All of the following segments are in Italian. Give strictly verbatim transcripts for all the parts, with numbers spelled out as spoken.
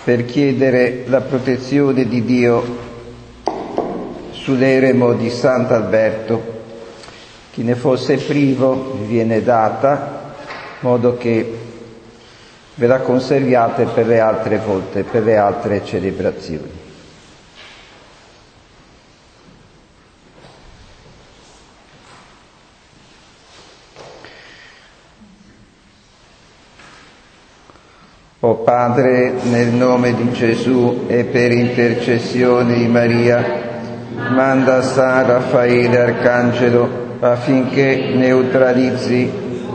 per chiedere la protezione di Dio sull'eremo di Sant'Alberto. Chi ne fosse privo vi viene data, in modo che ve la conserviate per le altre volte, per le altre celebrazioni. O Padre, nel nome di Gesù e per intercessione di Maria, manda San Raffaele Arcangelo affinché neutralizzi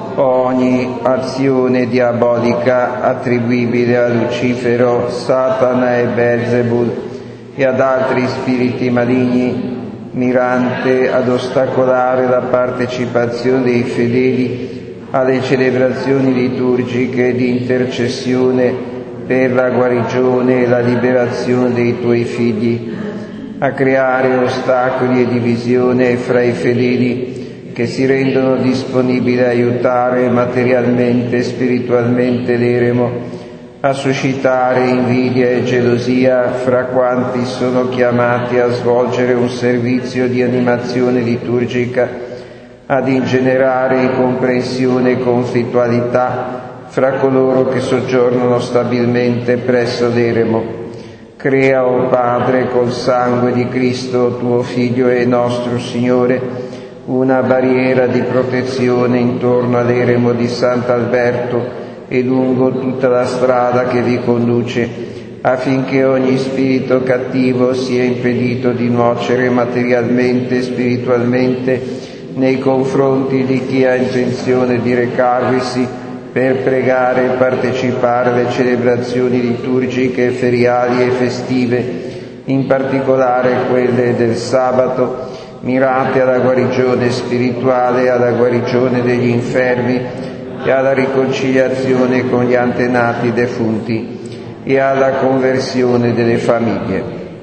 ogni azione diabolica attribuibile a Lucifero, Satana e Belzebul e ad altri spiriti maligni, mirante ad ostacolare la partecipazione dei fedeli alle celebrazioni liturgiche di intercessione per la guarigione e la liberazione dei tuoi figli, a creare ostacoli e divisione fra i fedeli che si rendono disponibili a aiutare materialmente e spiritualmente l'eremo, a suscitare invidia e gelosia fra quanti sono chiamati a svolgere un servizio di animazione liturgica, ad ingenerare incomprensione e conflittualità fra coloro che soggiornano stabilmente presso l'eremo. Crea, o Padre, col sangue di Cristo, tuo Figlio e nostro Signore, una barriera di protezione intorno all'eremo di Sant'Alberto e lungo tutta la strada che vi conduce, affinché ogni spirito cattivo sia impedito di nuocere materialmente e spiritualmente nei confronti di chi ha intenzione di recarvisi per pregare e partecipare alle celebrazioni liturgiche, feriali e festive, in particolare quelle del sabato, mirate alla guarigione spirituale, alla guarigione degli infermi e alla riconciliazione con gli antenati defunti e alla conversione delle famiglie.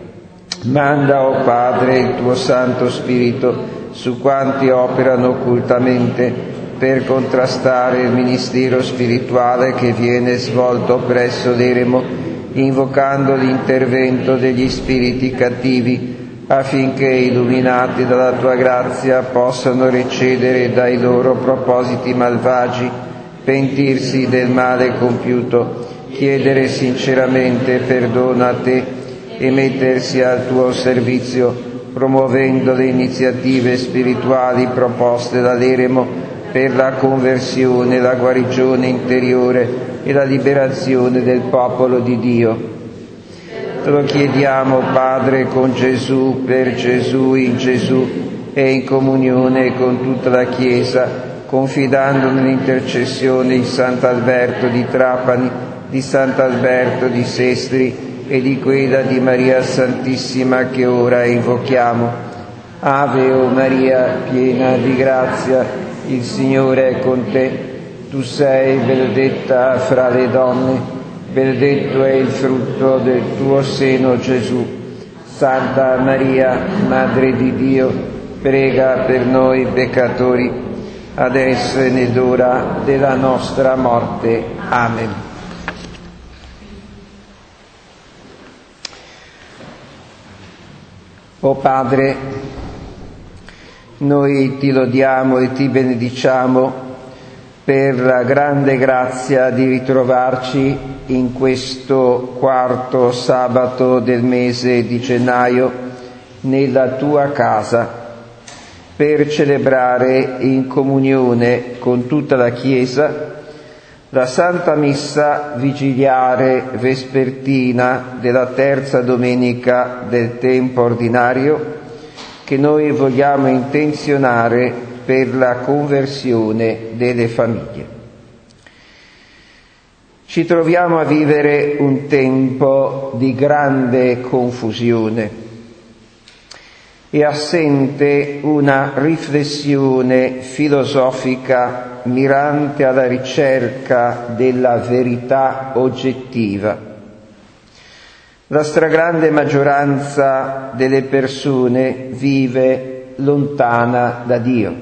Manda, o Padre, il tuo Santo Spirito su quanti operano occultamente per contrastare il ministero spirituale che viene svolto presso l'eremo, invocando l'intervento degli spiriti cattivi, affinché, illuminati dalla tua grazia, possano recedere dai loro propositi malvagi, pentirsi del male compiuto, chiedere sinceramente perdono a te e mettersi al tuo servizio, promuovendo le iniziative spirituali proposte dall'eremo per la conversione, la guarigione interiore e la liberazione del popolo di Dio. Te lo chiediamo, Padre, con Gesù, per Gesù, in Gesù e in comunione con tutta la Chiesa, confidando nell'intercessione di Sant'Alberto di Trapani, di Sant'Alberto di Sestri e di quella di Maria Santissima che ora invochiamo. Ave, o Maria, piena di grazia, il Signore è con te. Tu sei benedetta fra le donne, benedetto è il frutto del tuo seno, Gesù. Santa Maria, Madre di Dio, prega per noi peccatori, adesso e nell'ora della nostra morte. Amen. O Padre, noi ti lodiamo e ti benediciamo per la grande grazia di ritrovarci in questo quarto sabato del mese di gennaio nella tua casa per celebrare in comunione con tutta la Chiesa la Santa Missa vigiliare vespertina della terza domenica del tempo ordinario che noi vogliamo intenzionare per la conversione delle famiglie. Ci troviamo a vivere un tempo di grande confusione e assente una riflessione filosofica mirante alla ricerca della verità oggettiva. La stragrande maggioranza delle persone vive lontana da Dio,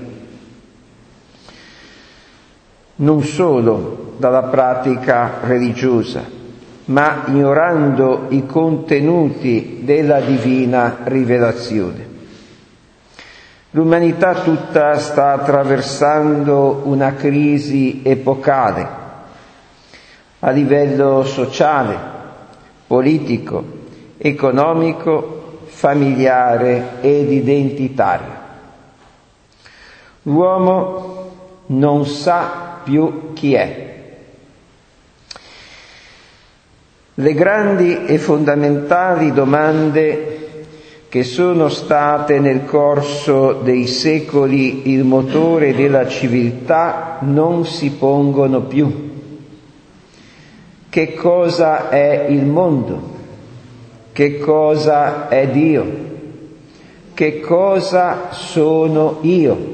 non solo dalla pratica religiosa, ma ignorando i contenuti della divina rivelazione. L'umanità tutta sta attraversando una crisi epocale a livello sociale, politico, economico, familiare ed identitario. L'uomo non sa più chi è. Le grandi e fondamentali domande che sono state nel corso dei secoli il motore della civiltà non si pongono più. Che cosa è il mondo? Che cosa è Dio? Che cosa sono io?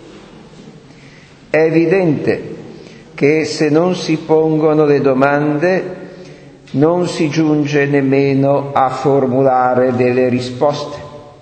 È evidente che se non si pongono le domande non si giunge nemmeno a formulare delle risposte.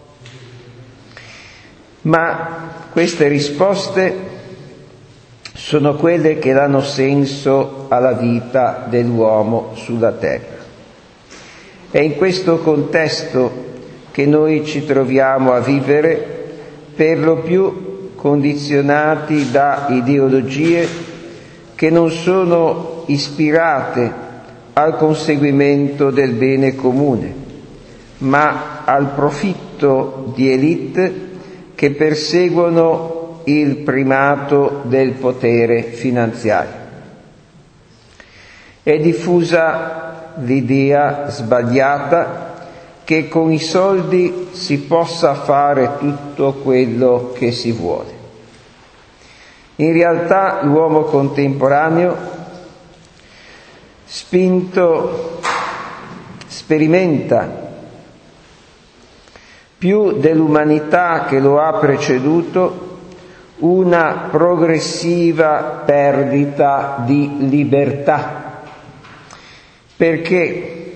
Ma queste risposte sono quelle che danno senso alla vita dell'uomo sulla terra. È in questo contesto che noi ci troviamo a vivere, per lo più condizionati da ideologie che non sono ispirate al conseguimento del bene comune, ma al profitto di élite che perseguono il primato del potere finanziario. È diffusa l'idea sbagliata che con i soldi si possa fare tutto quello che si vuole. In realtà l'uomo contemporaneo, spinto, sperimenta più dell'umanità che lo ha preceduto una progressiva perdita di libertà, perché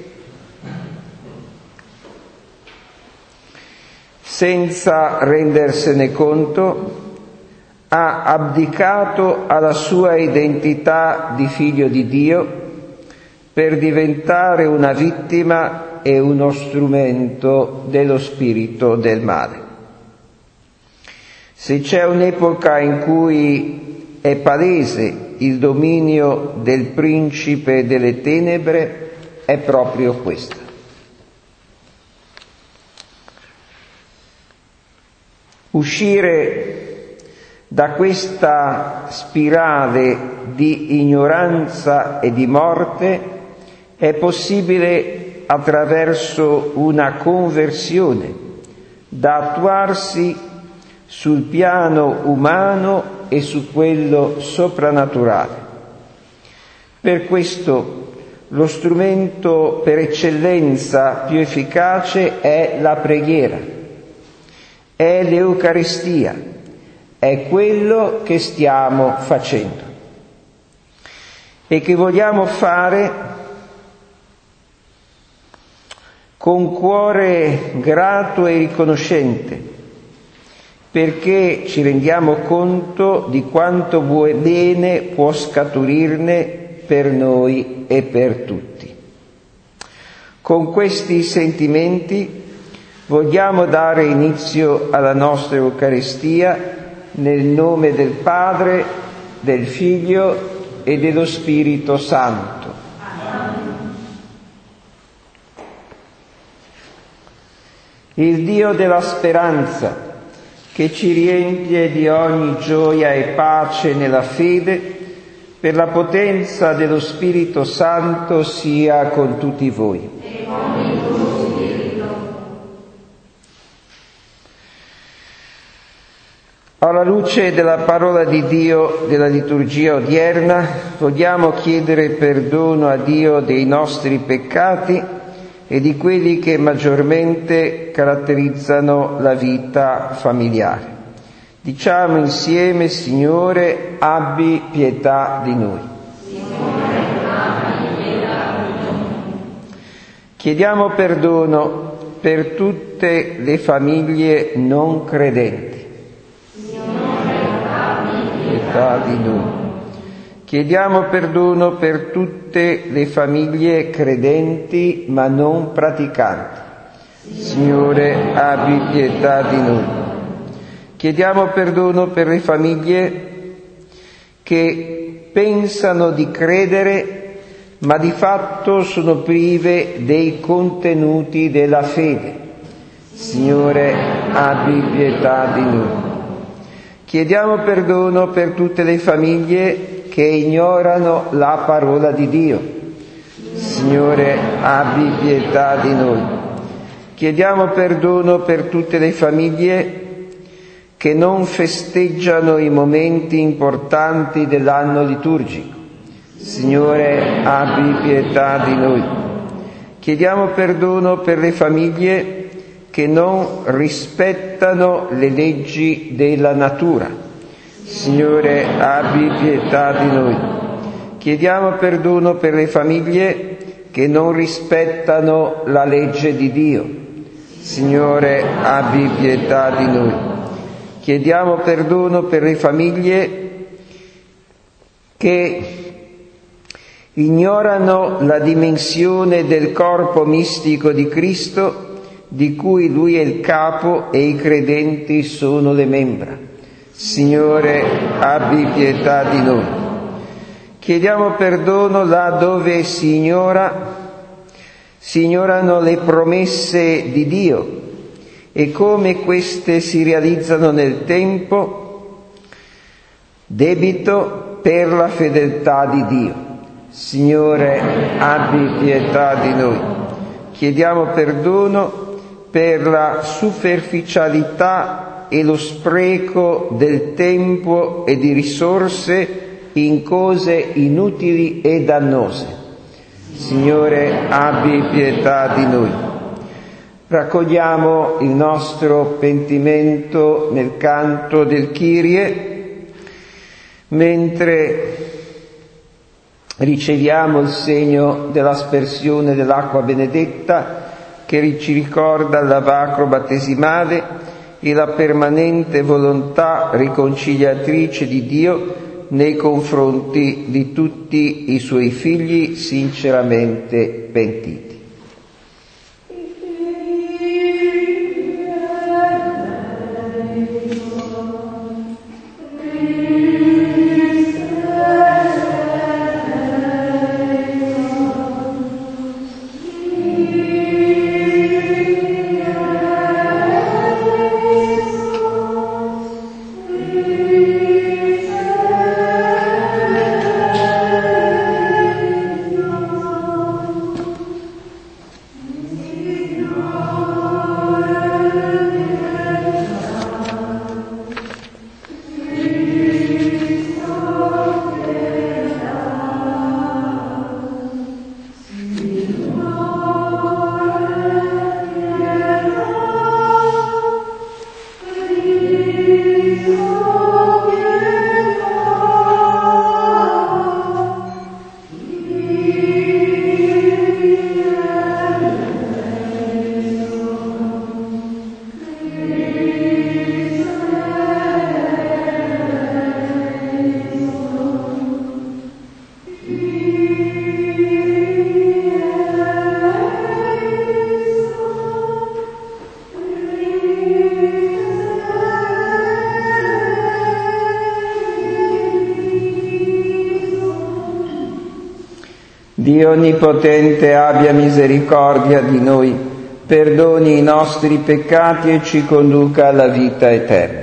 senza rendersene conto ha abdicato alla sua identità di figlio di Dio per diventare una vittima e uno strumento dello spirito del male. Se c'è un'epoca in cui è palese il dominio del principe delle tenebre, è proprio questa. Uscire da questa spirale di ignoranza e di morte è possibile attraverso una conversione da attuarsi sul piano umano e su quello soprannaturale. Per questo lo strumento per eccellenza più efficace è la preghiera, è l'Eucaristia, è quello che stiamo facendo e che vogliamo fare con cuore grato e riconoscente, perché ci rendiamo conto di quanto bene può scaturirne per noi e per tutti. Con questi sentimenti vogliamo dare inizio alla nostra Eucaristia nel nome del Padre, del Figlio e dello Spirito Santo. Il Dio della speranza, che ci riempie di ogni gioia e pace nella fede, per la potenza dello Spirito Santo sia con tutti voi. E con il tuo spirito. Alla luce della parola di Dio della liturgia odierna, vogliamo chiedere perdono a Dio dei nostri peccati e di quelli che maggiormente caratterizzano la vita familiare. Diciamo insieme: Signore, abbi pietà di noi. Signore, abbi pietà di noi. Chiediamo perdono per tutte le famiglie non credenti. Signore, abbi pietà di noi. Chiediamo perdono per tutte le famiglie credenti ma non praticanti. Signore, abbi pietà di noi. Chiediamo perdono per le famiglie che pensano di credere ma di fatto sono prive dei contenuti della fede. Signore, abbi pietà di noi. Chiediamo perdono per tutte le famiglie che ignorano la parola di Dio. Signore, abbi pietà di noi. Chiediamo perdono per tutte le famiglie che non festeggiano i momenti importanti dell'anno liturgico. Signore, abbi pietà di noi. Chiediamo perdono per le famiglie che non rispettano le leggi della natura. Signore, abbi pietà di noi. Chiediamo perdono per le famiglie che non rispettano la legge di Dio. Signore, abbi pietà di noi. Chiediamo perdono per le famiglie che ignorano la dimensione del corpo mistico di Cristo, di cui Lui è il capo e i credenti sono le membra. Signore, abbi pietà di noi. Chiediamo perdono là dove si ignora, si ignorano le promesse di Dio e come queste si realizzano nel tempo, debito per la fedeltà di Dio. Signore, abbi pietà di noi. Chiediamo perdono per la superficialità e lo spreco del tempo e di risorse in cose inutili e dannose. Signore, abbi pietà di noi. Raccogliamo il nostro pentimento nel canto del Kyrie, mentre riceviamo il segno dell'aspersione dell'acqua benedetta che ci ricorda il lavacro battesimale e la permanente volontà riconciliatrice di Dio nei confronti di tutti i suoi figli sinceramente pentiti. Dio Onnipotente abbia misericordia di noi, perdoni i nostri peccati e ci conduca alla vita eterna.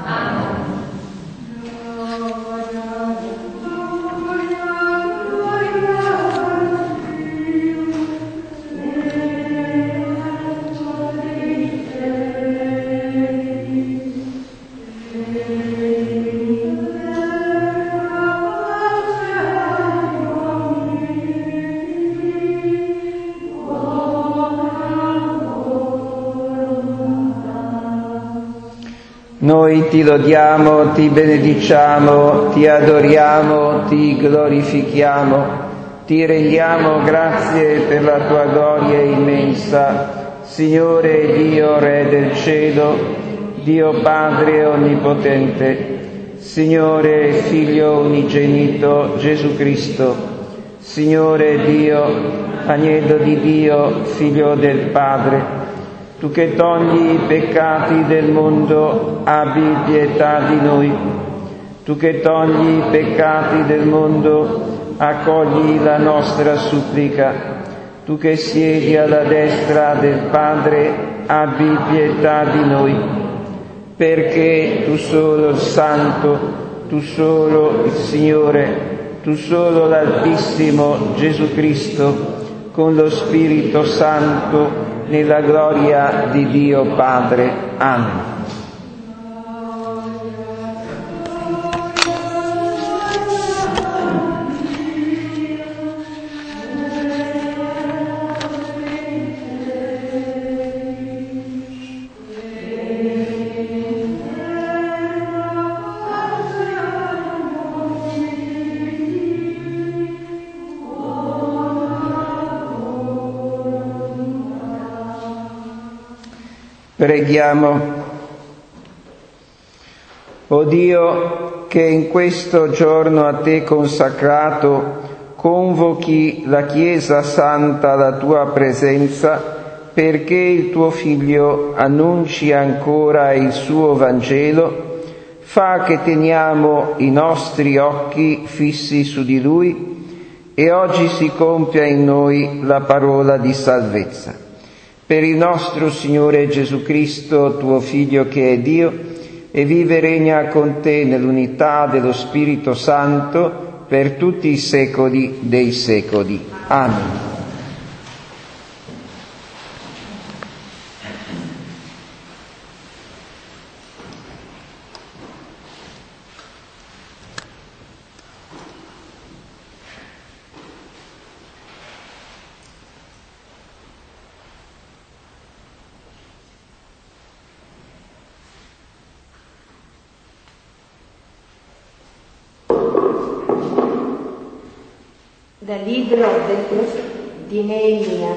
Noi ti lodiamo, ti benediciamo, ti adoriamo, ti glorifichiamo, ti rendiamo grazie per la tua gloria immensa, Signore Dio Re del cielo, Dio Padre Onnipotente. Signore Figlio unigenito Gesù Cristo, Signore Dio, Agnello di Dio, Figlio del Padre, Tu che togli i peccati del mondo, abbi pietà di noi. Tu che togli i peccati del mondo, accogli la nostra supplica. Tu che siedi alla destra del Padre, abbi pietà di noi, perché Tu solo il Santo, Tu solo il Signore, Tu solo l'Altissimo Gesù Cristo, con lo Spirito Santo, nella gloria di Dio Padre. Amen. Preghiamo. O Dio, che in questo giorno a Te consacrato convochi la Chiesa Santa alla Tua presenza, perché il Tuo Figlio annunci ancora il suo Vangelo, fa che teniamo i nostri occhi fissi su di Lui e oggi si compia in noi la parola di salvezza. Per il nostro Signore Gesù Cristo, Tuo Figlio che è Dio, e vive e regna con Te nell'unità dello Spirito Santo per tutti i secoli dei secoli. Amen. Dal libro del profeta di Neemia.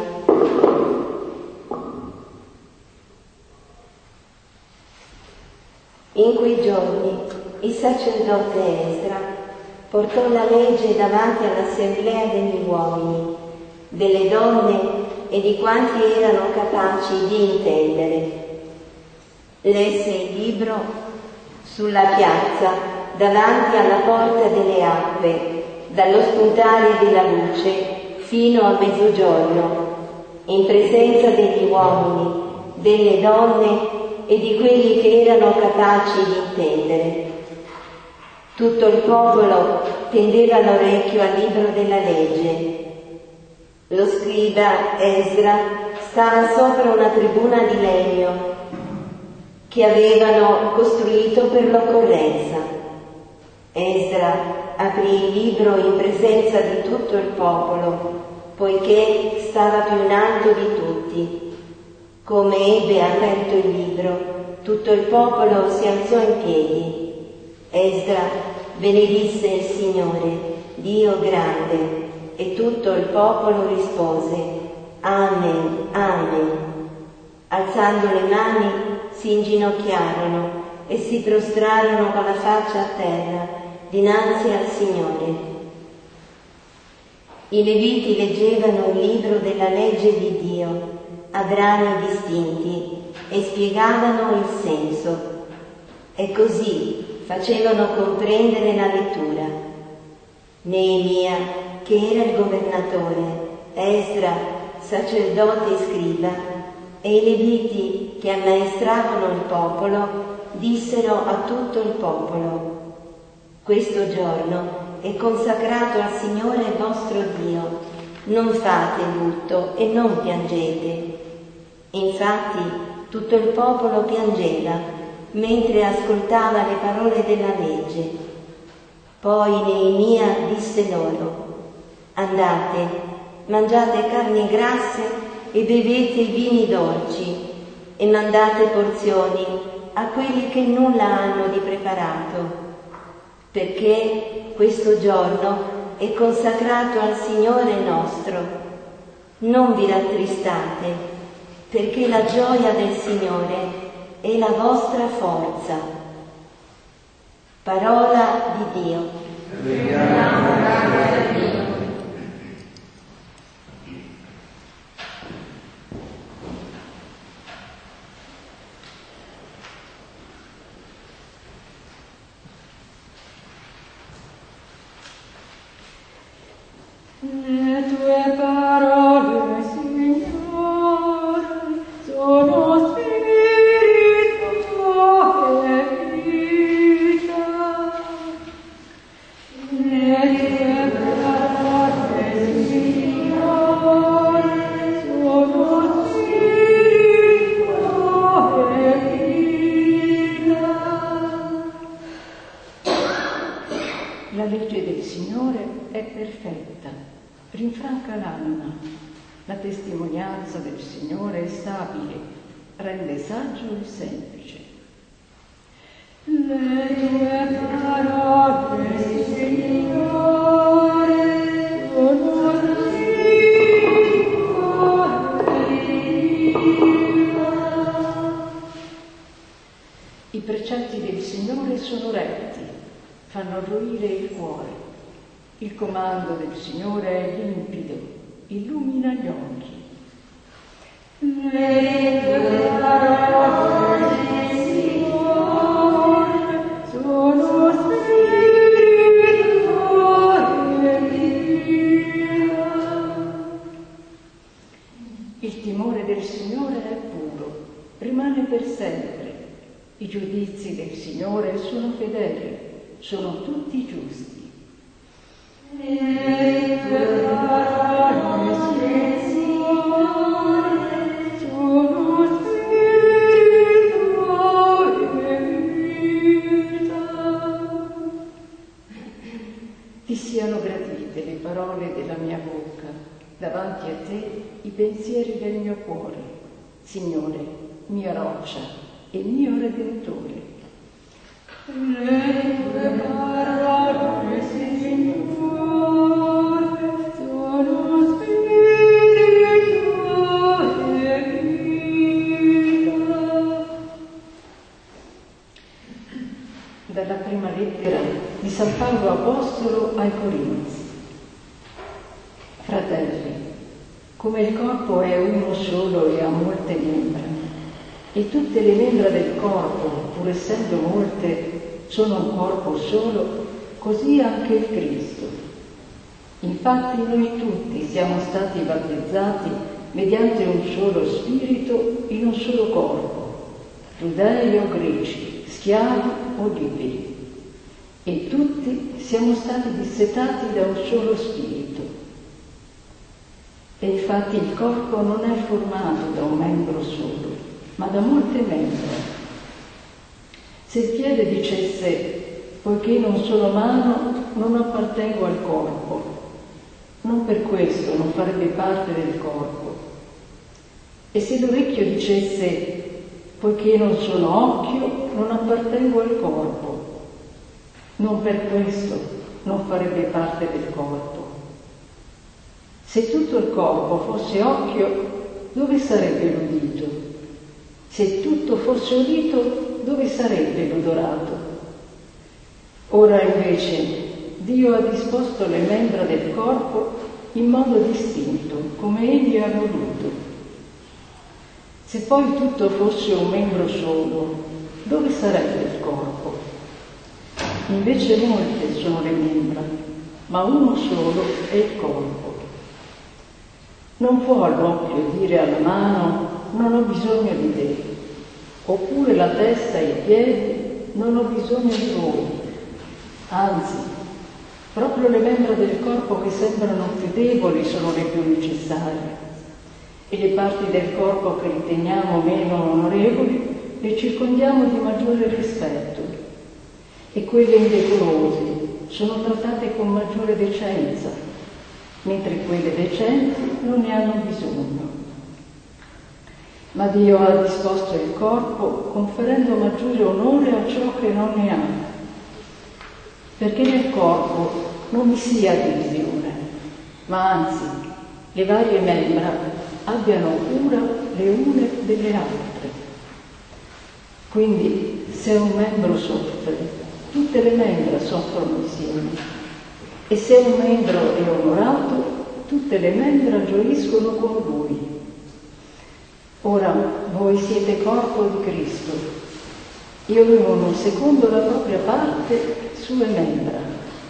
In quei giorni il sacerdote Esdra portò la legge davanti all'assemblea degli uomini, delle donne e di quanti erano capaci di intendere. Lesse il libro sulla piazza davanti alla porta delle acque, dallo spuntare della luce fino a mezzogiorno, in presenza degli uomini, delle donne e di quelli che erano capaci di intendere. Tutto il popolo tendeva l'orecchio al libro della legge. Lo scriba Esdra stava sopra una tribuna di legno che avevano costruito per l'occorrenza. Esdra aprì il libro in presenza di tutto il popolo, poiché stava più in alto di tutti. Come ebbe aperto il libro, tutto il popolo si alzò in piedi. Esdra benedisse il Signore, Dio grande, e tutto il popolo rispose: Amen, Amen. Alzando le mani si inginocchiarono e si prostrarono con la faccia a terra dinanzi al Signore. I Leviti leggevano il libro della legge di Dio a brani distinti e spiegavano il senso, e così facevano comprendere la lettura. Neemia, che era il governatore, Esdra, sacerdote e scriba, e i Leviti che ammaestravano il popolo, dissero a tutto il popolo: questo giorno è consacrato al Signore vostro Dio, non fate lutto e non piangete. Infatti tutto il popolo piangeva mentre ascoltava le parole della legge. Poi Neemia disse loro: andate, mangiate carni grasse e bevete vini dolci, e mandate porzioni a quelli che nulla hanno di preparato, perché questo giorno è consacrato al Signore nostro. Non vi rattristate, perché la gioia del Signore è la vostra forza. Parola di Dio. Vediamo grazie a Dio. Le tue parole, Signore, sono spirito e vita. Le tue parole, Signore, sono spirito e vita. La legge del Signore è perfetta, rinfranca l'anima. La testimonianza del Signore è stabile, rende saggio il semplice. Le tue parole, Signore, sono spirito e vita. I precetti del Signore sono retti, fanno gioire il cuore. Il comando del Signore è limpido, illumina gli occhi. Le tue parole, Signore, sono spirito e vita. Il timore del Signore è puro, rimane per sempre. I giudizi del Signore sono fedeli, sono tutti giusti. Le tue parole, Signore, sono spirito e vita. Ti siano gradite le parole della mia bocca, davanti a te i pensieri del mio cuore, Signore, mia roccia e mio Redentore. Le tue parole, Signore, sono spirito e vita. Dalla prima lettera di San Paolo Apostolo ai Corinzi. Fratelli, come il corpo è uno solo e ha molte membra, e tutte le membra del corpo, pur essendo molte, sono un corpo solo, così anche il Cristo. Infatti noi tutti siamo stati battezzati mediante un solo spirito in un solo corpo, giudei o greci, schiavi o liberi, e tutti siamo stati dissetati da un solo spirito. E infatti il corpo non è formato da un membro solo, ma da molte membra. Se il piede dicesse, poiché non sono mano, non appartengo al corpo, non per questo non farebbe parte del corpo. E se l'orecchio dicesse, poiché non sono occhio, non appartengo al corpo, non per questo non farebbe parte del corpo. Se tutto il corpo fosse occhio, dove sarebbe l'udito? Se tutto fosse udito, dove sarebbe l'odorato? Ora invece Dio ha disposto le membra del corpo in modo distinto, come Egli ha voluto. Se poi tutto fosse un membro solo, dove sarebbe il corpo? Invece molte sono le membra, ma uno solo è il corpo. Non può l'occhio dire alla mano, non ho bisogno di te, oppure la testa e i piedi, non ho bisogno di voi. Anzi, proprio le membra del corpo che sembrano più deboli sono le più necessarie, e le parti del corpo che riteniamo meno onorevoli le circondiamo di maggiore rispetto, e quelle indecorose sono trattate con maggiore decenza, mentre quelle decenti non ne hanno bisogno. Ma Dio ha disposto il corpo conferendo maggiore onore a ciò che non ne ha, perché nel corpo non vi sia divisione, ma anzi le varie membra abbiano cura le une delle altre. Quindi se un membro soffre, tutte le membra soffrono insieme. E se un membro è onorato, tutte le membra gioiscono con lui. Ora voi siete corpo di Cristo, e ognuno secondo la propria parte sue membra.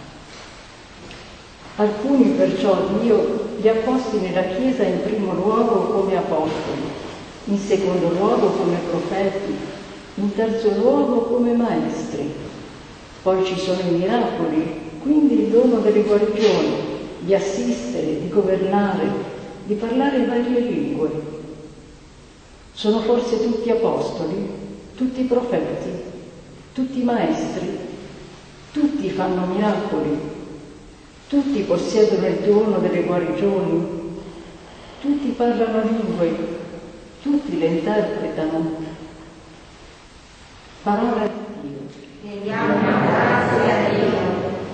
Alcuni perciò Dio li ha posti nella Chiesa in primo luogo come apostoli, in secondo luogo come profeti, in terzo luogo come maestri. Poi ci sono i miracoli, quindi il dono delle guarigioni, di assistere, di governare, di parlare varie lingue. Sono forse tutti apostoli, tutti profeti, tutti maestri, tutti fanno miracoli, tutti possiedono il dono delle guarigioni, tutti parlano lingue, tutti le interpretano. Parola di Dio. Rendiamo grazie a Dio.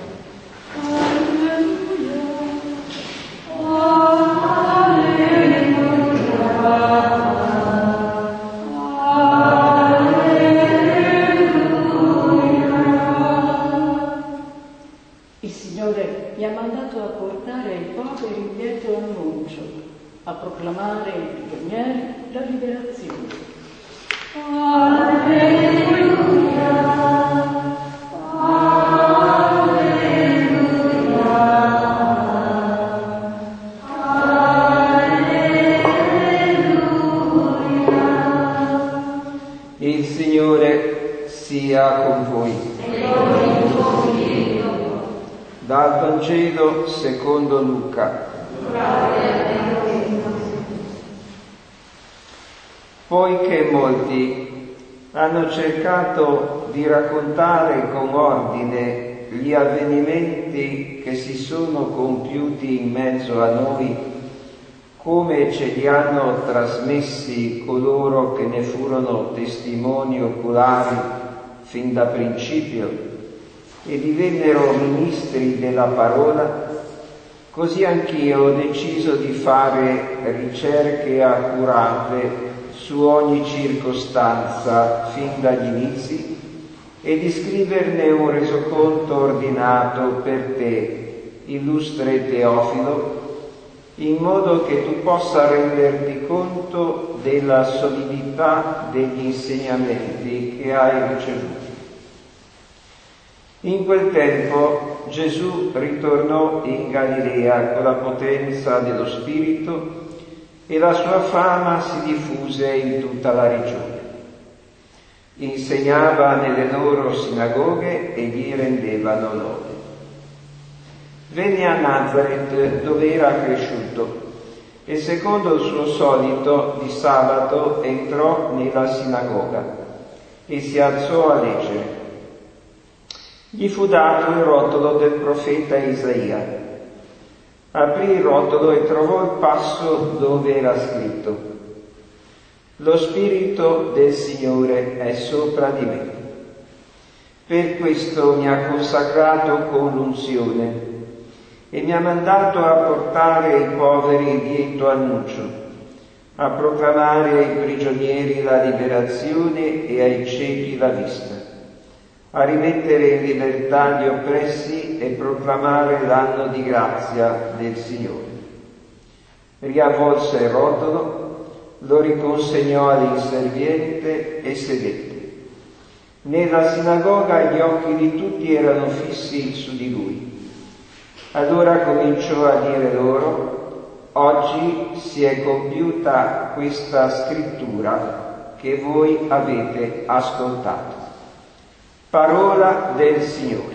A proclamare ai prigionieri la liberazione. Alleluia, alleluia, alleluia. Il Signore sia con voi. E con il tuo spirito. Dal Vangelo secondo Luca. Poiché molti hanno cercato di raccontare con ordine gli avvenimenti che si sono compiuti in mezzo a noi, come ce li hanno trasmessi coloro che ne furono testimoni oculari fin da principio e divennero ministri della parola, così anch'io ho deciso di fare ricerche accurate su ogni circostanza fin dagli inizi e di scriverne un resoconto ordinato per te, illustre Teofilo, in modo che tu possa renderti conto della solidità degli insegnamenti che hai ricevuti. In quel tempo Gesù ritornò in Galilea con la potenza dello Spirito e la sua fama si diffuse in tutta la regione. Insegnava nelle loro sinagoghe e gli rendevano lode. Venne a Nazaret, dove era cresciuto, e secondo il suo solito di sabato entrò nella sinagoga e si alzò a leggere. Gli fu dato il rotolo del profeta Isaia. Aprì il rotolo e trovò il passo dove era scritto: Lo Spirito del Signore è sopra di me. Per questo mi ha consacrato con l'unzione e mi ha mandato a portare ai poveri il lieto annuncio, a proclamare ai prigionieri la liberazione e ai ciechi la vista, a rimettere in libertà gli oppressi e proclamare l'anno di grazia del Signore. Riavvolse il rotolo, lo riconsegnò all'inserviente e sedette. Nella sinagoga gli occhi di tutti erano fissi su di lui. Allora cominciò a dire loro: oggi si è compiuta questa scrittura che voi avete ascoltato. Parola del Signore.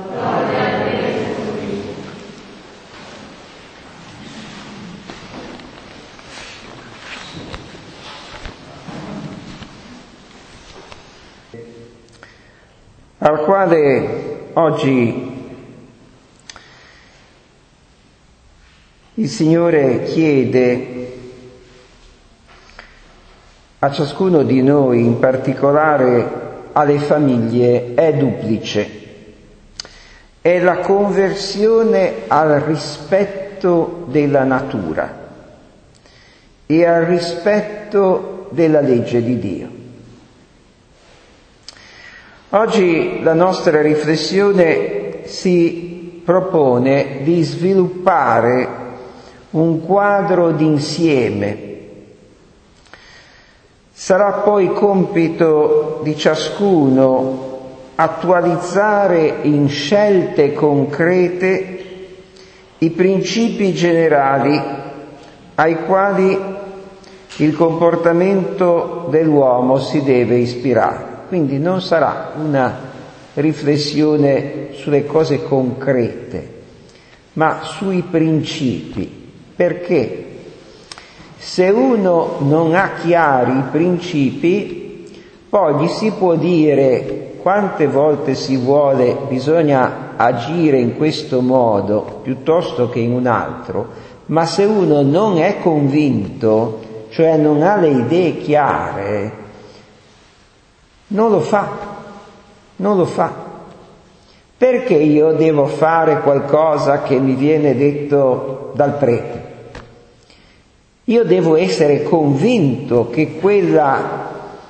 Al quale oggi il Signore chiede a ciascuno di noi, in particolare alle famiglie, è duplice. È la conversione al rispetto della natura e al rispetto della legge di Dio. Oggi la nostra riflessione si propone di sviluppare un quadro d'insieme. Sarà poi compito di ciascuno attualizzare in scelte concrete i principi generali ai quali il comportamento dell'uomo si deve ispirare. Quindi non sarà una riflessione sulle cose concrete, ma sui principi. Perché se uno non ha chiari i principi, poi gli si può dire quante volte si vuole bisogna agire in questo modo piuttosto che in un altro, ma se uno non è convinto, cioè non ha le idee chiare, non lo fa, non lo fa. Perché io devo fare qualcosa che mi viene detto dal prete? Io devo essere convinto che quella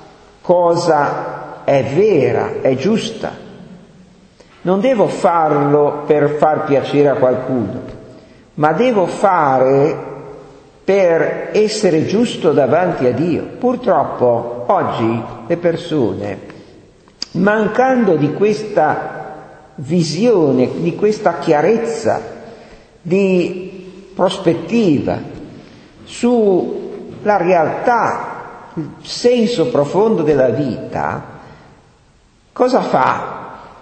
cosa è vera, è giusta. Non devo farlo per far piacere a qualcuno, ma devo fare per essere giusto davanti a Dio. Purtroppo oggi le persone, mancando di questa visione, di questa chiarezza, di prospettiva sulla realtà, il senso profondo della vita, cosa fa?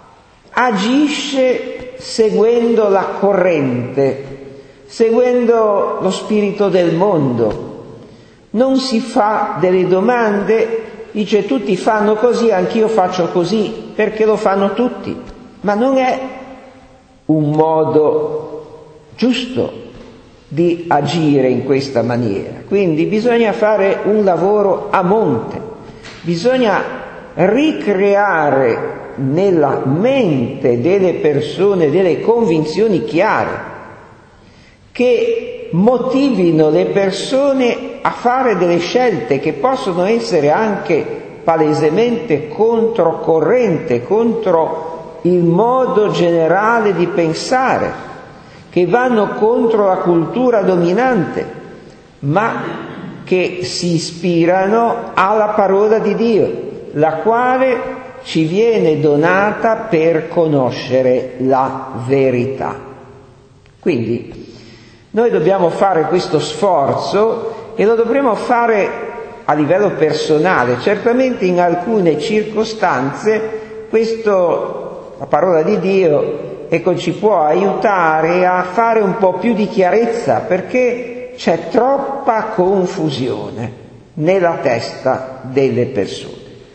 Agisce seguendo la corrente, seguendo lo spirito del mondo. Non si fa delle domande, dice tutti fanno così, anch'io faccio così, perché lo fanno tutti. Ma non è un modo giusto di agire in questa maniera. Quindi bisogna fare un lavoro a monte, bisogna ricreare nella mente delle persone delle convinzioni chiare che motivino le persone a fare delle scelte che possono essere anche palesemente controcorrente, contro il modo generale di pensare, che vanno contro la cultura dominante, ma che si ispirano alla parola di Dio, la quale ci viene donata per conoscere la verità. Quindi noi dobbiamo fare questo sforzo e lo dovremo fare a livello personale. Certamente in alcune circostanze questo, la parola di Dio, ecco, ci può aiutare a fare un po' più di chiarezza, perché c'è troppa confusione nella testa delle persone.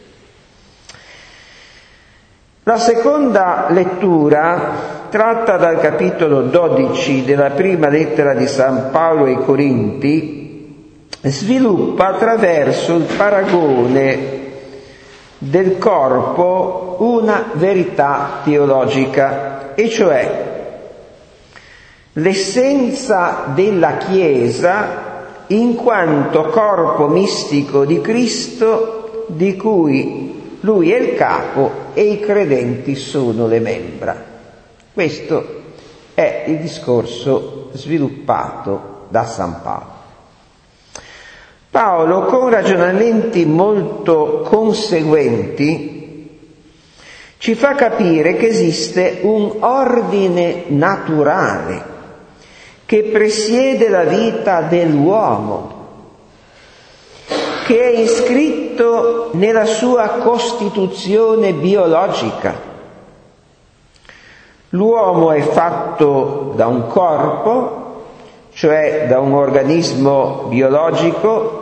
La seconda lettura, tratta dal capitolo dodici della prima lettera di San Paolo ai Corinti, sviluppa attraverso il paragone del corpo una verità teologica, e cioè l'essenza della Chiesa in quanto corpo mistico di Cristo, di cui Lui è il capo e i credenti sono le membra. Questo è il discorso sviluppato da San Paolo. Paolo, con ragionamenti molto conseguenti, ci fa capire che esiste un ordine naturale che presiede la vita dell'uomo, che è iscritto nella sua costituzione biologica. L'uomo è fatto da un corpo, cioè da un organismo biologico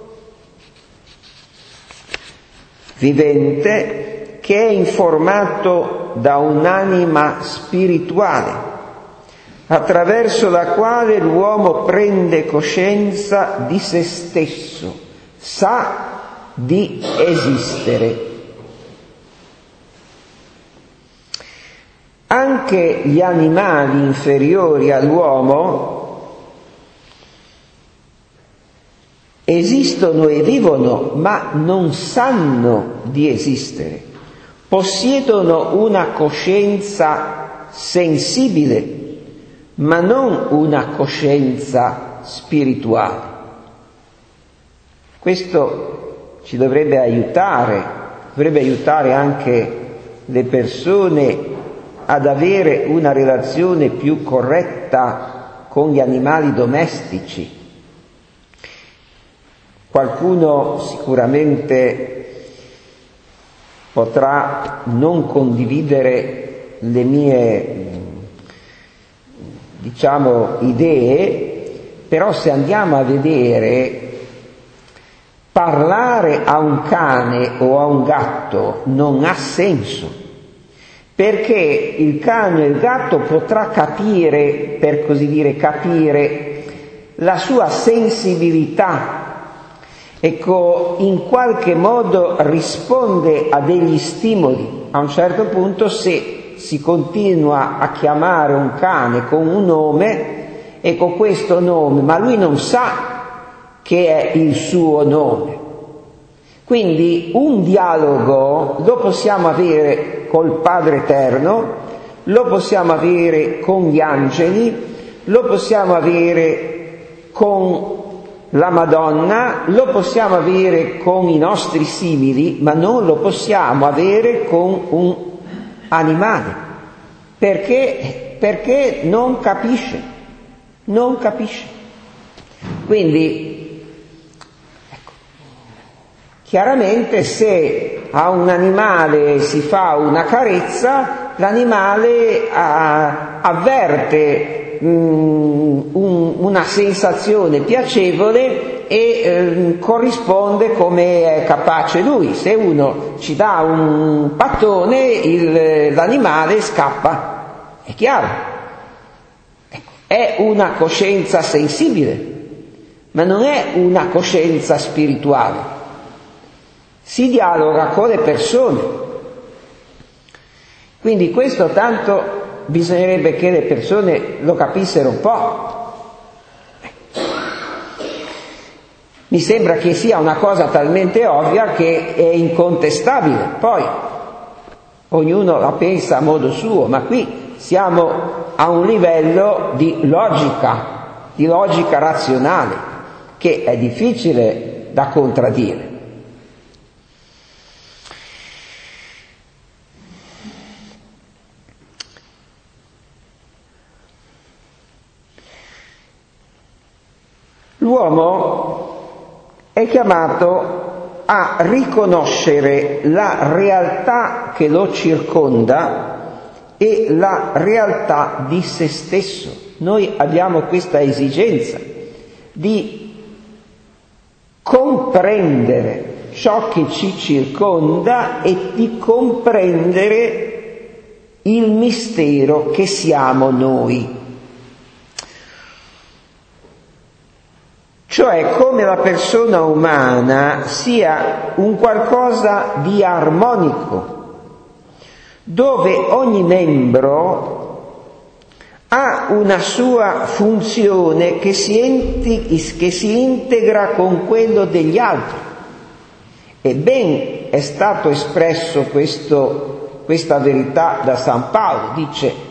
vivente, che è informato da un'anima spirituale, attraverso la quale l'uomo prende coscienza di se stesso, sa di esistere. Anche gli animali inferiori all'uomo esistono e vivono, ma non sanno di esistere. possiedono una coscienza sensibile, ma non una coscienza spirituale. Questo ci dovrebbe aiutare, dovrebbe aiutare anche le persone ad avere una relazione più corretta con gli animali domestici. Qualcuno sicuramente potrà non condividere le mie, diciamo, idee, però se andiamo a vedere, parlare a un cane o a un gatto non ha senso, perché il cane e il gatto potrà capire, per così dire, capire la sua sensibilità. Ecco, in qualche modo risponde a degli stimoli. A un certo punto, se si continua a chiamare un cane con un nome, ecco questo nome, ma lui non sa che è il suo nome. Quindi un dialogo lo possiamo avere col Padre Eterno, lo possiamo avere con gli angeli, lo possiamo avere con la Madonna, lo possiamo avere con i nostri simili, ma non lo possiamo avere con un animale, perché, perché non capisce, non capisce. Quindi, ecco, chiaramente se a un animale si fa una carezza, l'animale ah, avverte Un, una sensazione piacevole e eh, corrisponde come è capace lui. Se uno ci dà un pattone, il, l'animale scappa, è chiaro. Ecco, è una coscienza sensibile, ma non è una coscienza spirituale. Si dialoga con le persone. Quindi questo tanto bisognerebbe che le persone lo capissero un po'. Mi sembra che sia una cosa talmente ovvia che è incontestabile. Poi ognuno la pensa a modo suo, ma qui siamo a un livello di logica, di logica razionale, che è difficile da contraddire. L'uomo è chiamato a riconoscere la realtà che lo circonda e la realtà di se stesso. Noi abbiamo questa esigenza di comprendere ciò che ci circonda e di comprendere il mistero che siamo noi. Cioè come la persona umana sia un qualcosa di armonico, dove ogni membro ha una sua funzione che si, enti- che si integra con quello degli altri. E ben è stato espresso questo, questa verità da San Paolo, dice: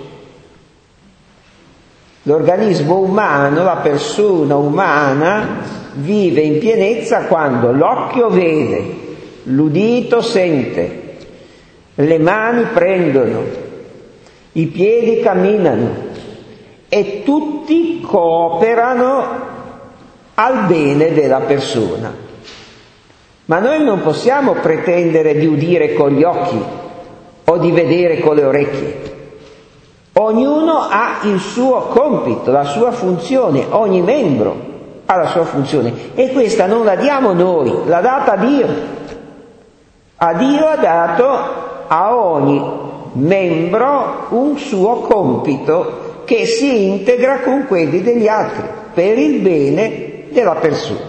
l'organismo umano, la persona umana, vive in pienezza quando l'occhio vede, l'udito sente, le mani prendono, i piedi camminano e tutti cooperano al bene della persona. Ma noi non possiamo pretendere di udire con gli occhi o di vedere con le orecchie. Ognuno ha il suo compito, la sua funzione, ogni membro ha la sua funzione, e questa non la diamo noi, l'ha data Dio. A Dio ha dato a ogni membro un suo compito che si integra con quelli degli altri per il bene della persona.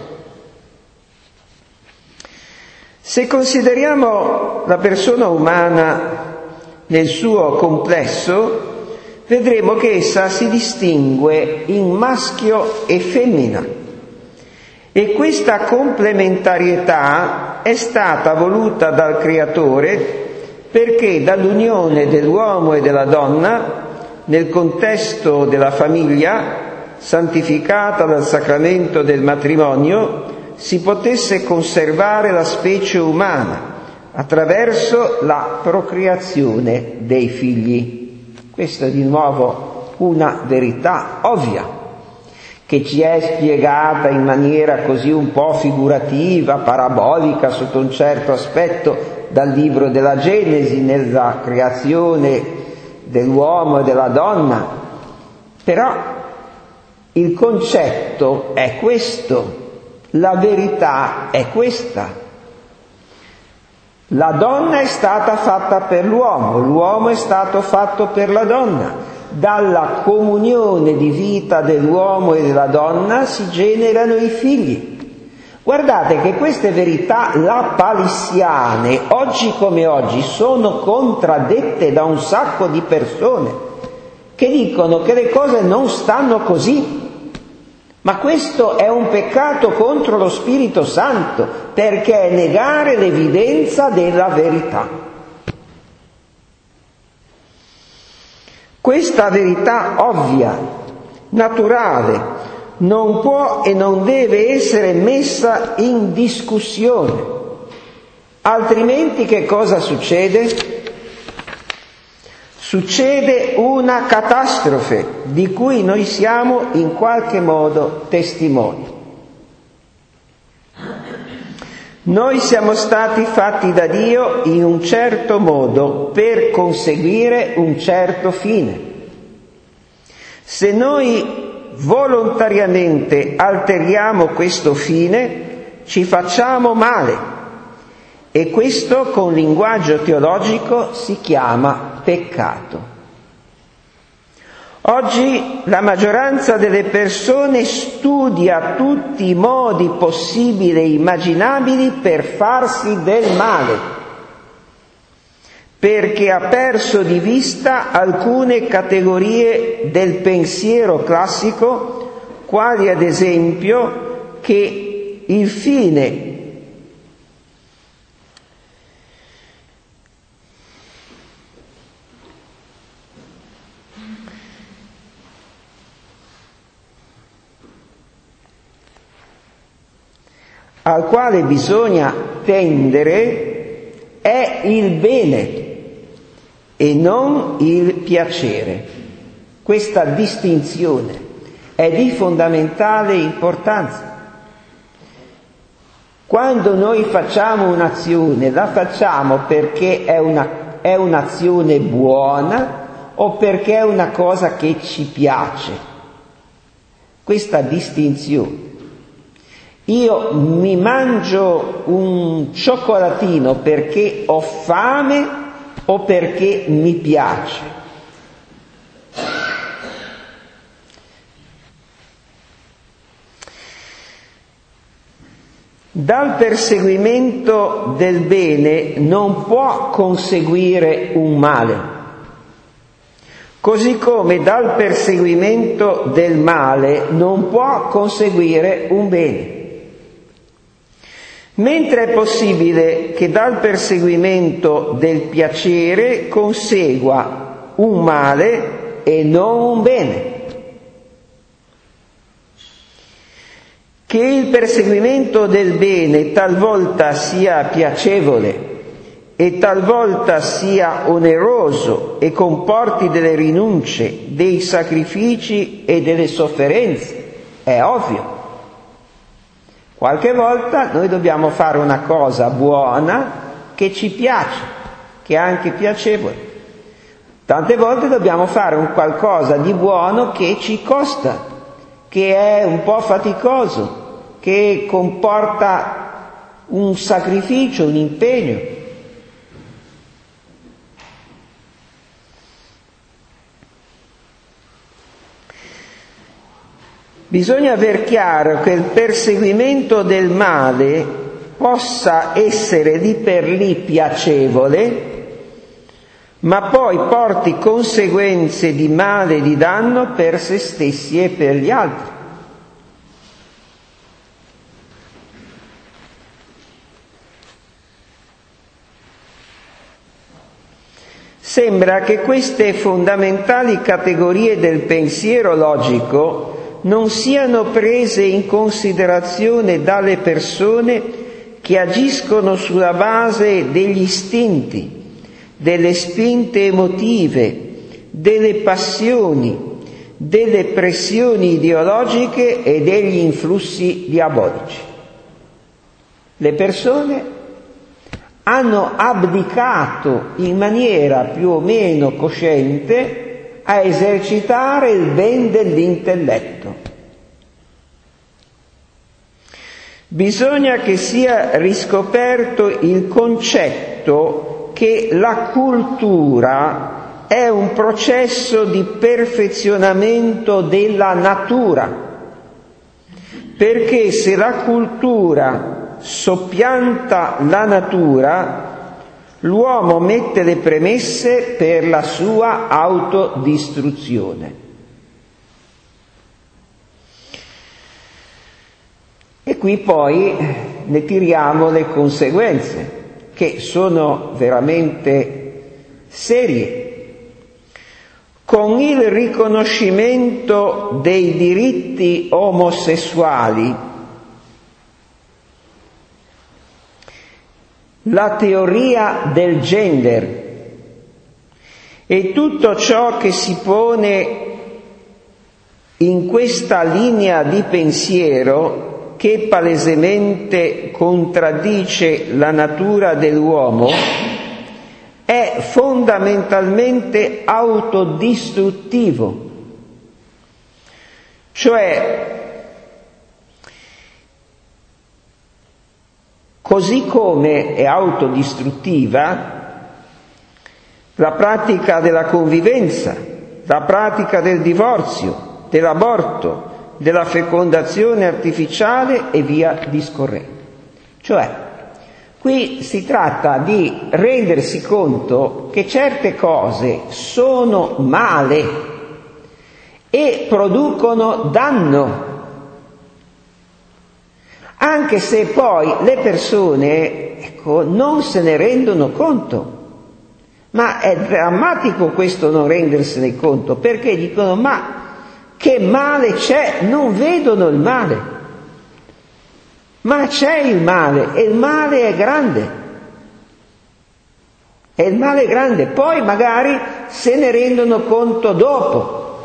Se consideriamo la persona umana nel suo complesso, vedremo che essa si distingue in maschio e femmina, e questa complementarietà è stata voluta dal Creatore perché dall'unione dell'uomo e della donna, nel contesto della famiglia, santificata dal sacramento del matrimonio, si potesse conservare la specie umana attraverso la procreazione dei figli. Questa è di nuovo una verità ovvia, che ci è spiegata in maniera così un po' figurativa, parabolica sotto un certo aspetto dal libro della Genesi, nella creazione dell'uomo e della donna, però il concetto è questo, la verità è questa. La donna è stata fatta per l'uomo, l'uomo è stato fatto per la donna. Dalla comunione di vita dell'uomo e della donna si generano i figli. Guardate che queste verità lapalissiane, oggi come oggi, sono contraddette da un sacco di persone che dicono che le cose non stanno così. Ma questo è un peccato contro lo Spirito Santo, perché è negare l'evidenza della verità. Questa verità ovvia, naturale, non può e non deve essere messa in discussione. Altrimenti che cosa succede? Succede una catastrofe di cui noi siamo in qualche modo testimoni. Noi siamo stati fatti da Dio in un certo modo per conseguire un certo fine. Se noi volontariamente alteriamo questo fine, ci facciamo male, e questo con linguaggio teologico si chiama peccato. Oggi la maggioranza delle persone studia tutti i modi possibili e immaginabili per farsi del male, perché ha perso di vista alcune categorie del pensiero classico, quali ad esempio che il fine al quale bisogna tendere è il bene e non il piacere. Questa distinzione è di fondamentale importanza. Quando noi facciamo un'azione, la facciamo perché è, una, è un'azione buona o perché è una cosa che ci piace. Questa distinzione. Io mi mangio un cioccolatino perché ho fame o perché mi piace. Dal perseguimento del bene non può conseguire un male, così come dal perseguimento del male non può conseguire un bene. Mentre è possibile che dal perseguimento del piacere consegua un male e non un bene. Che il perseguimento del bene talvolta sia piacevole e talvolta sia oneroso e comporti delle rinunce, dei sacrifici e delle sofferenze, è ovvio. Qualche volta noi dobbiamo fare una cosa buona che ci piace, che è anche piacevole. Tante volte dobbiamo fare un qualcosa di buono che ci costa, che è un po' faticoso, che comporta un sacrificio, un impegno. Bisogna aver chiaro che il perseguimento del male possa essere lì per lì piacevole, ma poi porti conseguenze di male e di danno per se stessi e per gli altri. sembra che queste fondamentali categorie del pensiero logico non siano prese in considerazione dalle persone che agiscono sulla base degli istinti, delle spinte emotive, delle passioni, delle pressioni ideologiche e degli influssi diabolici. Le persone hanno abdicato in maniera più o meno cosciente a esercitare il ben dell'intelletto. Bisogna che sia riscoperto il concetto che la cultura è un processo di perfezionamento della natura, perché se la cultura soppianta la natura, l'uomo mette le premesse per la sua autodistruzione. E qui poi ne tiriamo le conseguenze, che sono veramente serie. Con il riconoscimento dei diritti omosessuali, la teoria del gender e tutto ciò che si pone in questa linea di pensiero che palesemente contraddice la natura dell'uomo, è fondamentalmente autodistruttivo. Cioè, così come è autodistruttiva la pratica della convivenza, la pratica del divorzio, dell'aborto, della fecondazione artificiale e via discorrendo. Cioè, qui si tratta di rendersi conto che certe cose sono male e producono danno, anche se poi le persone, ecco, non se ne rendono conto. Ma è drammatico questo non rendersene conto, perché dicono: ma che male c'è? Non vedono il male. Ma c'è il male, e il male è grande. E il male è grande, poi magari se ne rendono conto dopo.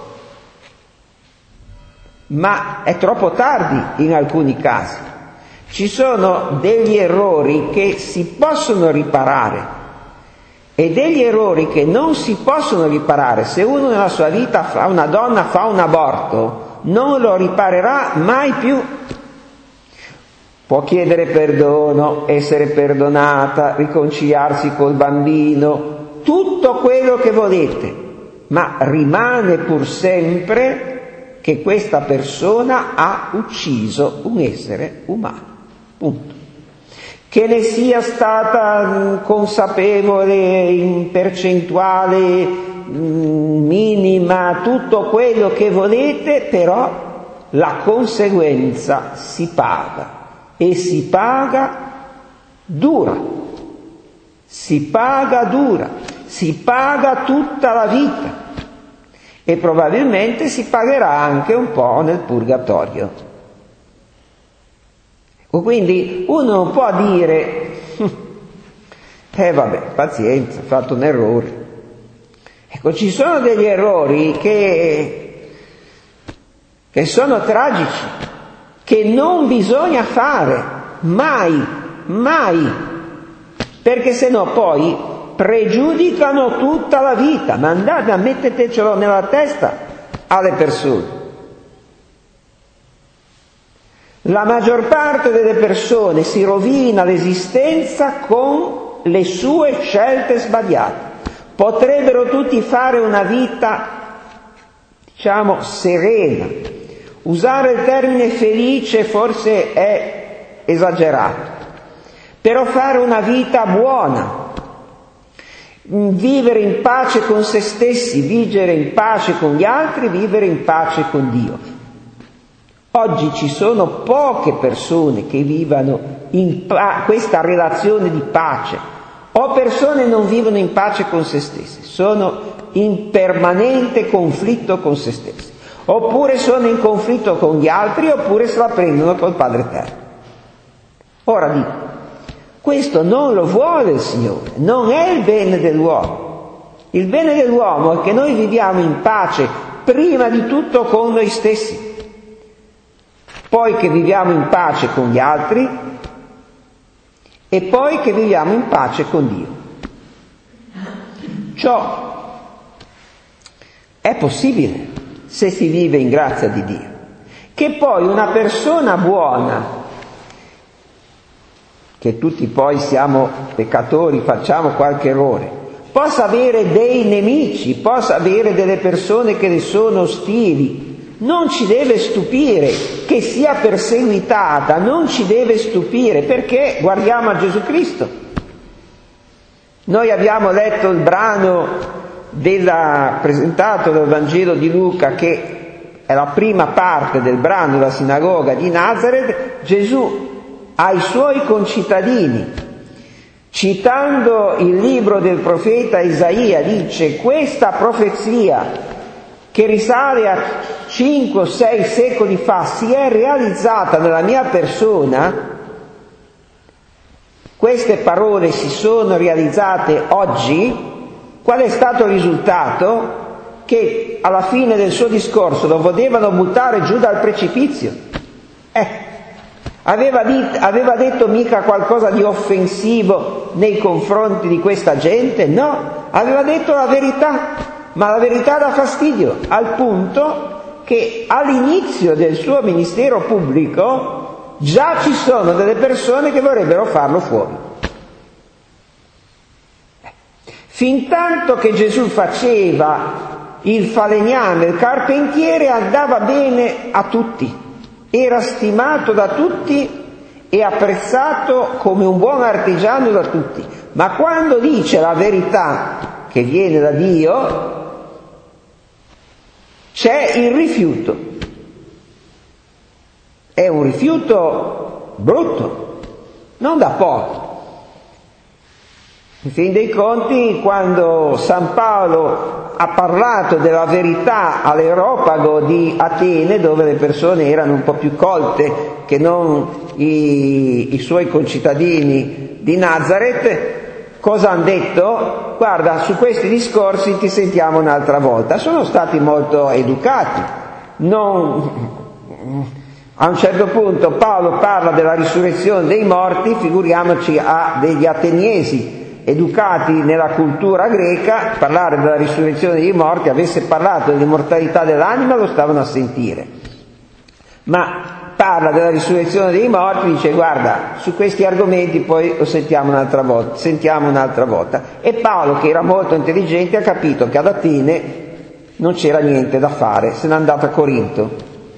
Ma è troppo tardi in alcuni casi. Ci sono degli errori che si possono riparare e degli errori che non si possono riparare. Se uno nella sua vita fa, una donna fa un aborto, non lo riparerà mai più. Può chiedere perdono, essere perdonata, riconciliarsi col bambino, tutto quello che volete, ma rimane pur sempre che questa persona ha ucciso un essere umano. Punto. Che ne sia stata consapevole in percentuale minima, tutto quello che volete, però la conseguenza si paga, e si paga dura, si paga dura, si paga tutta la vita, e probabilmente si pagherà anche un po' nel purgatorio. Quindi uno non può dire eh vabbè, pazienza, ho fatto un errore. Ecco, ci sono degli errori che, che sono tragici, che non bisogna fare mai, mai, perché sennò poi pregiudicano tutta la vita. Ma andate a mettetecelo nella testa alle persone. La maggior parte delle persone si rovina l'esistenza con le sue scelte sbagliate. Potrebbero tutti fare una vita, diciamo, serena. Usare il termine felice forse è esagerato, però fare una vita buona, vivere in pace con se stessi, vivere in pace con gli altri, vivere in pace con Dio. Oggi ci sono poche persone che vivano in pa- questa relazione di pace. o persone non vivono in pace con se stesse, sono in permanente conflitto con se stesse, oppure sono in conflitto con gli altri, oppure se la prendono col Padre Eterno. Ora dico, questo non lo vuole il Signore, non è il bene dell'uomo. Il bene dell'uomo è che noi viviamo in pace prima di tutto con noi stessi, poi che viviamo in pace con gli altri e poi che viviamo in pace con Dio. Ciò è possibile se si vive in grazia di Dio. Che poi una persona buona, che tutti poi siamo peccatori, facciamo qualche errore, possa avere dei nemici, possa avere delle persone che le sono ostili, non ci deve stupire. Che sia perseguitata non ci deve stupire, perché guardiamo a Gesù Cristo. Noi abbiamo letto il brano della, presentato dal Vangelo di Luca, che è la prima parte del brano della sinagoga di Nazareth. Gesù ai suoi concittadini, citando il libro del profeta Isaia, dice: questa profezia che risale a cinque o sei secoli fa si è realizzata nella mia persona. Queste parole si sono realizzate oggi. Qual è stato il risultato? Che alla fine del suo discorso lo volevano buttare giù dal precipizio. Eh, aveva, dit, aveva detto mica qualcosa di offensivo nei confronti di questa gente? No, aveva detto la verità, ma la verità dà fastidio, al punto che all'inizio del suo ministero pubblico già ci sono delle persone che vorrebbero farlo fuori. Fintanto che Gesù faceva il falegname, il carpentiere, andava bene a tutti, era stimato da tutti e apprezzato come un buon artigiano da tutti. Ma quando dice la verità che viene da Dio, c'è il rifiuto. È un rifiuto brutto, non da poco. In fin dei conti, quando San Paolo ha parlato della verità all'Areopago di Atene, dove le persone erano un po' più colte che non i, i suoi concittadini di Nazareth, cosa hanno detto? Guarda, su questi discorsi ti sentiamo un'altra volta. Sono stati molto educati. Non... A un certo punto Paolo parla della risurrezione dei morti, figuriamoci a degli ateniesi educati nella cultura greca. Parlare della risurrezione dei morti, avesse parlato dell'immortalità dell'anima, lo stavano a sentire. Ma parla della risurrezione dei morti, dice: guarda, su questi argomenti poi lo sentiamo un'altra volta, sentiamo un'altra volta. E Paolo, che era molto intelligente, ha capito che ad Atene non c'era niente da fare, se n'è andato a Corinto,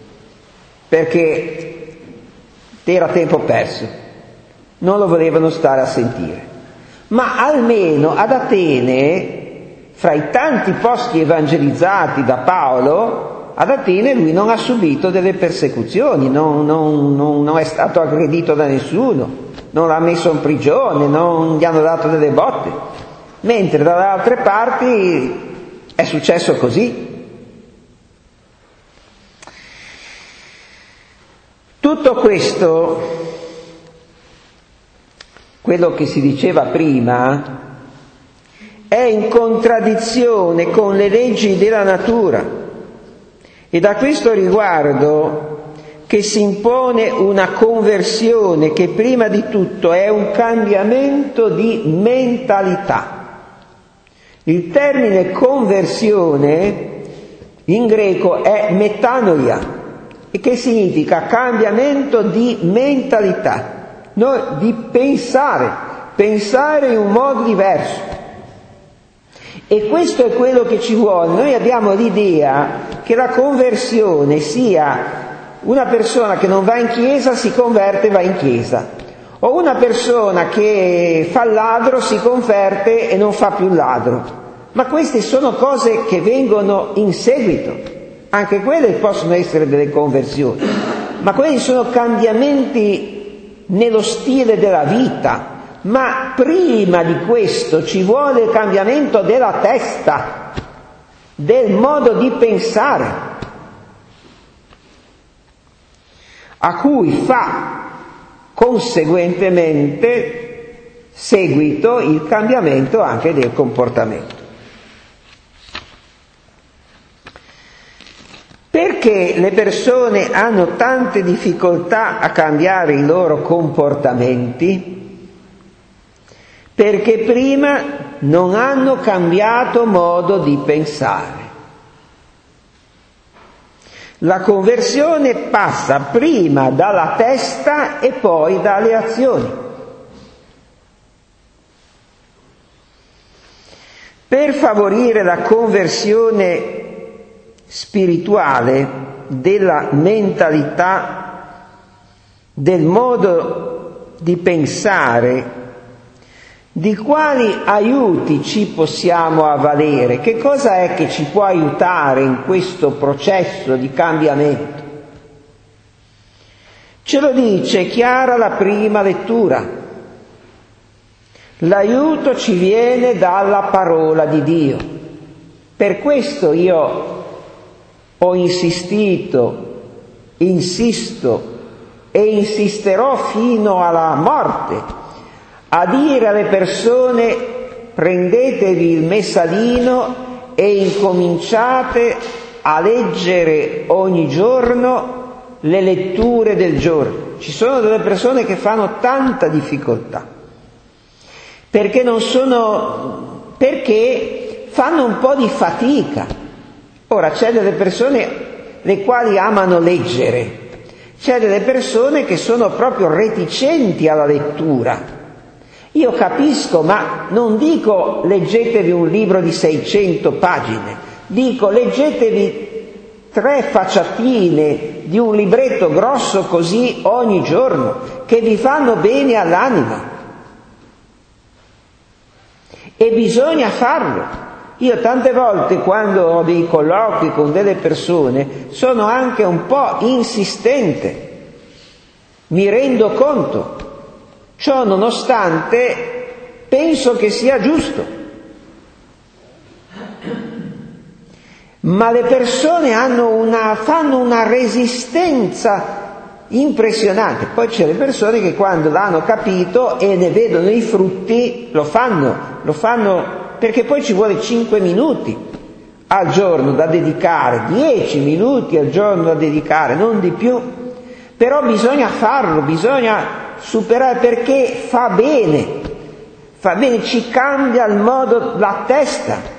perché era tempo perso, non lo volevano stare a sentire. Ma almeno ad Atene, fra i tanti posti evangelizzati da Paolo, ad Atene lui non ha subito delle persecuzioni, non, non, non, non è stato aggredito da nessuno, non l'ha messo in prigione, non gli hanno dato delle botte, mentre dalle altre parti è successo così. Tutto questo, quello che si diceva prima, è in contraddizione con le leggi della natura, e da questo riguardo che si impone una conversione che prima di tutto è un cambiamento di mentalità. Il termine conversione in greco è metanoia, e che significa cambiamento di mentalità. No, di pensare, pensare in un modo diverso. E questo è quello che ci vuole. Noi abbiamo l'idea che la conversione sia una persona che non va in chiesa, si converte e va in chiesa, o una persona che fa il ladro, si converte e non fa più il ladro. Ma queste sono cose che vengono in seguito, anche quelle possono essere delle conversioni, ma quelli sono cambiamenti nello stile della vita, ma prima di questo ci vuole il cambiamento della testa, del modo di pensare, a cui fa conseguentemente seguito il cambiamento anche del comportamento. Perché le persone hanno tante difficoltà a cambiare i loro comportamenti? Perché prima non hanno cambiato modo di pensare. La conversione passa prima dalla testa e poi dalle azioni. Per favorire la conversione spirituale della mentalità, del modo di pensare, di quali aiuti ci possiamo avvalere? Che cosa è che ci può aiutare in questo processo di cambiamento? Ce lo dice chiara la prima lettura. L'aiuto ci viene dalla parola di Dio. Per questo io ho insistito, insisto e insisterò fino alla morte a dire alle persone: prendetevi il messalino e incominciate a leggere ogni giorno le letture del giorno. Ci sono delle persone che fanno tanta difficoltà perché non sono, perché fanno un po' di fatica. Ora, c'è delle persone le quali amano leggere, c'è delle persone che sono proprio reticenti alla lettura. Io capisco, ma non dico leggetevi un libro di seicento pagine, dico leggetevi tre facciatine di un libretto grosso così ogni giorno, che vi fanno bene all'anima. E bisogna farlo. Io tante volte, quando ho dei colloqui con delle persone, sono anche un po' insistente, mi rendo conto. Ciò nonostante penso che sia giusto. Ma le persone hanno una, fanno una resistenza impressionante. Poi c'è le persone che quando l'hanno capito e ne vedono i frutti lo fanno, lo fanno perché poi ci vuole cinque minuti al giorno da dedicare, dieci minuti al giorno da dedicare, non di più. Però bisogna farlo, bisogna superare, perché fa bene, fa bene, ci cambia il modo, la testa.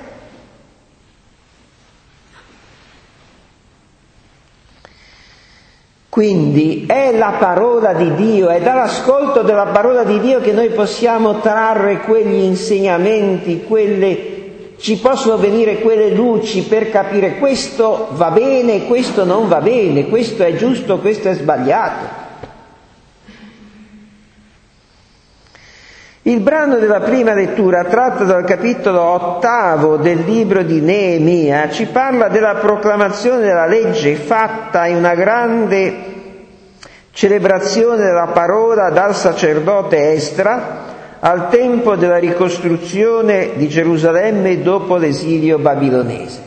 Quindi è la parola di Dio, è dall'ascolto della parola di Dio che noi possiamo trarre quegli insegnamenti, quelle, ci possono venire quelle luci per capire questo va bene, questo non va bene, questo è giusto, questo è sbagliato. Il brano della prima lettura, tratto dal capitolo ottavo del libro di Neemia, ci parla della proclamazione della legge fatta in una grande celebrazione della parola dal sacerdote Esdra al tempo della ricostruzione di Gerusalemme dopo l'esilio babilonese.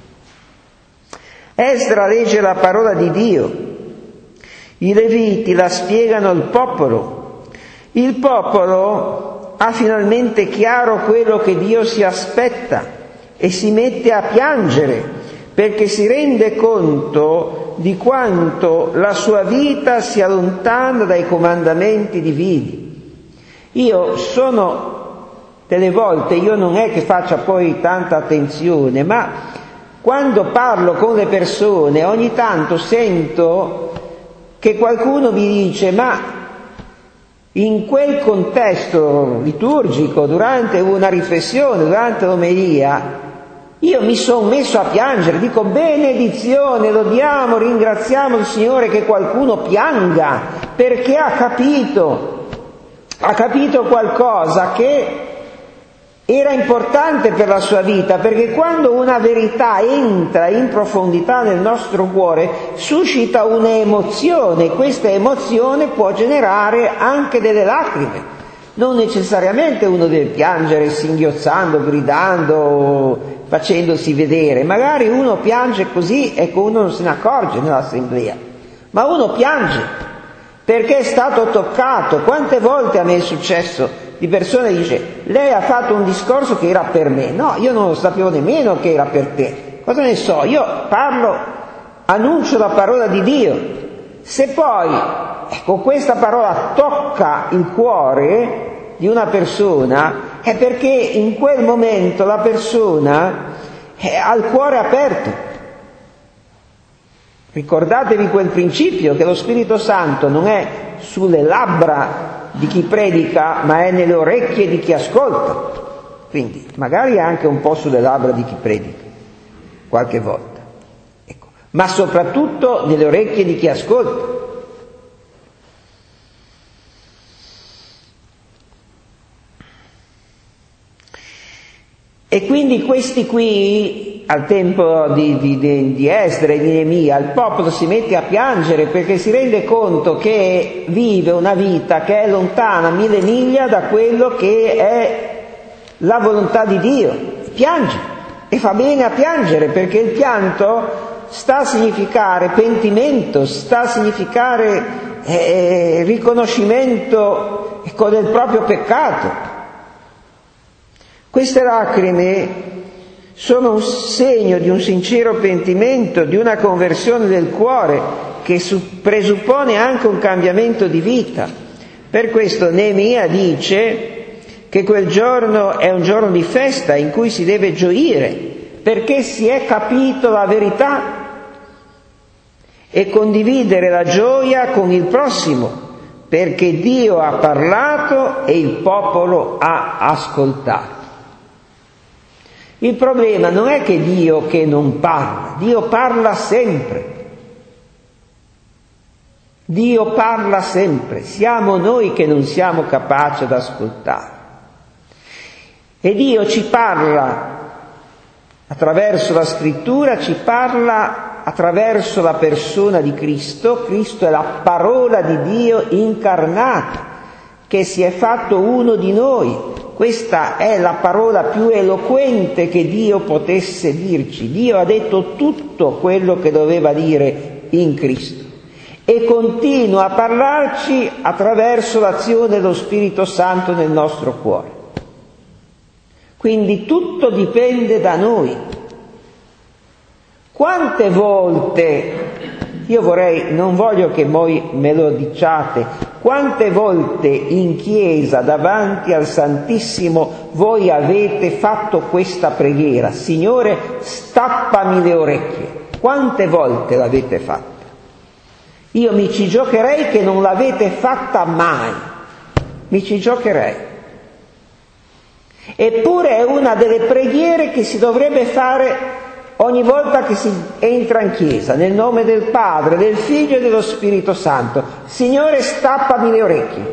Esdra legge la parola di Dio, i Leviti la spiegano al popolo. Il popolo ha finalmente chiaro quello che Dio si aspetta e si mette a piangere perché si rende conto di quanto la sua vita sia lontana dai comandamenti divini. Io sono, delle volte, io non è che faccia poi tanta attenzione, ma quando parlo con le persone ogni tanto sento che qualcuno mi dice: ma in quel contesto liturgico, durante una riflessione, durante l'omelia, io mi sono messo a piangere, dico benedizione, lodiamo, ringraziamo il Signore che qualcuno pianga, perché ha capito, ha capito qualcosa che era importante per la sua vita, perché quando una verità entra in profondità nel nostro cuore suscita un'emozione, questa emozione può generare anche delle lacrime, Non necessariamente uno deve piangere singhiozzando, gridando, facendosi vedere. Magari uno piange così e uno non se ne accorge nell'assemblea. Ma uno piange perché è stato toccato. Quante volte a me è successo di persone che dice: lei ha fatto un discorso che era per me. No, io non lo sapevo nemmeno che era per te. Cosa ne so? Io parlo, annuncio la parola di Dio. Se poi ecco, questa parola tocca il cuore di una persona, è perché in quel momento la persona ha il cuore aperto. Ricordatevi quel principio che lo Spirito Santo non è sulle labbra di chi predica, ma è nelle orecchie di chi ascolta. Quindi magari anche un po' sulle labbra di chi predica, qualche volta, ecco. Ma soprattutto nelle orecchie di chi ascolta. E quindi questi qui, al tempo di, di, di, di Esdra e di Neemia, il popolo si mette a piangere perché si rende conto che vive una vita che è lontana mille miglia da quello che è la volontà di Dio. Piange, e fa bene a piangere, perché il pianto sta a significare pentimento, sta a significare eh, riconoscimento ecco, del proprio peccato. Queste lacrime sono un segno di un sincero pentimento, di una conversione del cuore che presuppone anche un cambiamento di vita. Per questo Neemia dice che quel giorno è un giorno di festa in cui si deve gioire, perché si è capito la verità, e condividere la gioia con il prossimo, perché Dio ha parlato e il popolo ha ascoltato. Il problema non è che Dio che non parla, Dio parla sempre. Dio parla sempre, siamo noi che non siamo capaci ad ascoltare. E Dio ci parla attraverso la scrittura, ci parla attraverso la persona di Cristo. Cristo è la parola di Dio incarnata, che si è fatto uno di noi. Questa è la parola più eloquente che Dio potesse dirci. Dio ha detto tutto quello che doveva dire in Cristo e continua a parlarci attraverso l'azione dello Spirito Santo nel nostro cuore. Quindi tutto dipende da noi. Quante volte, io vorrei, non voglio che voi me lo diciate, quante volte in chiesa davanti al Santissimo voi avete fatto questa preghiera: Signore, stappami le orecchie? Quante volte l'avete fatta? Io mi ci giocherei che non l'avete fatta mai, mi ci giocherei. Eppure è una delle preghiere che si dovrebbe fare ogni volta che si entra in chiesa, nel nome del Padre, del Figlio e dello Spirito Santo. Signore, stappami le orecchie.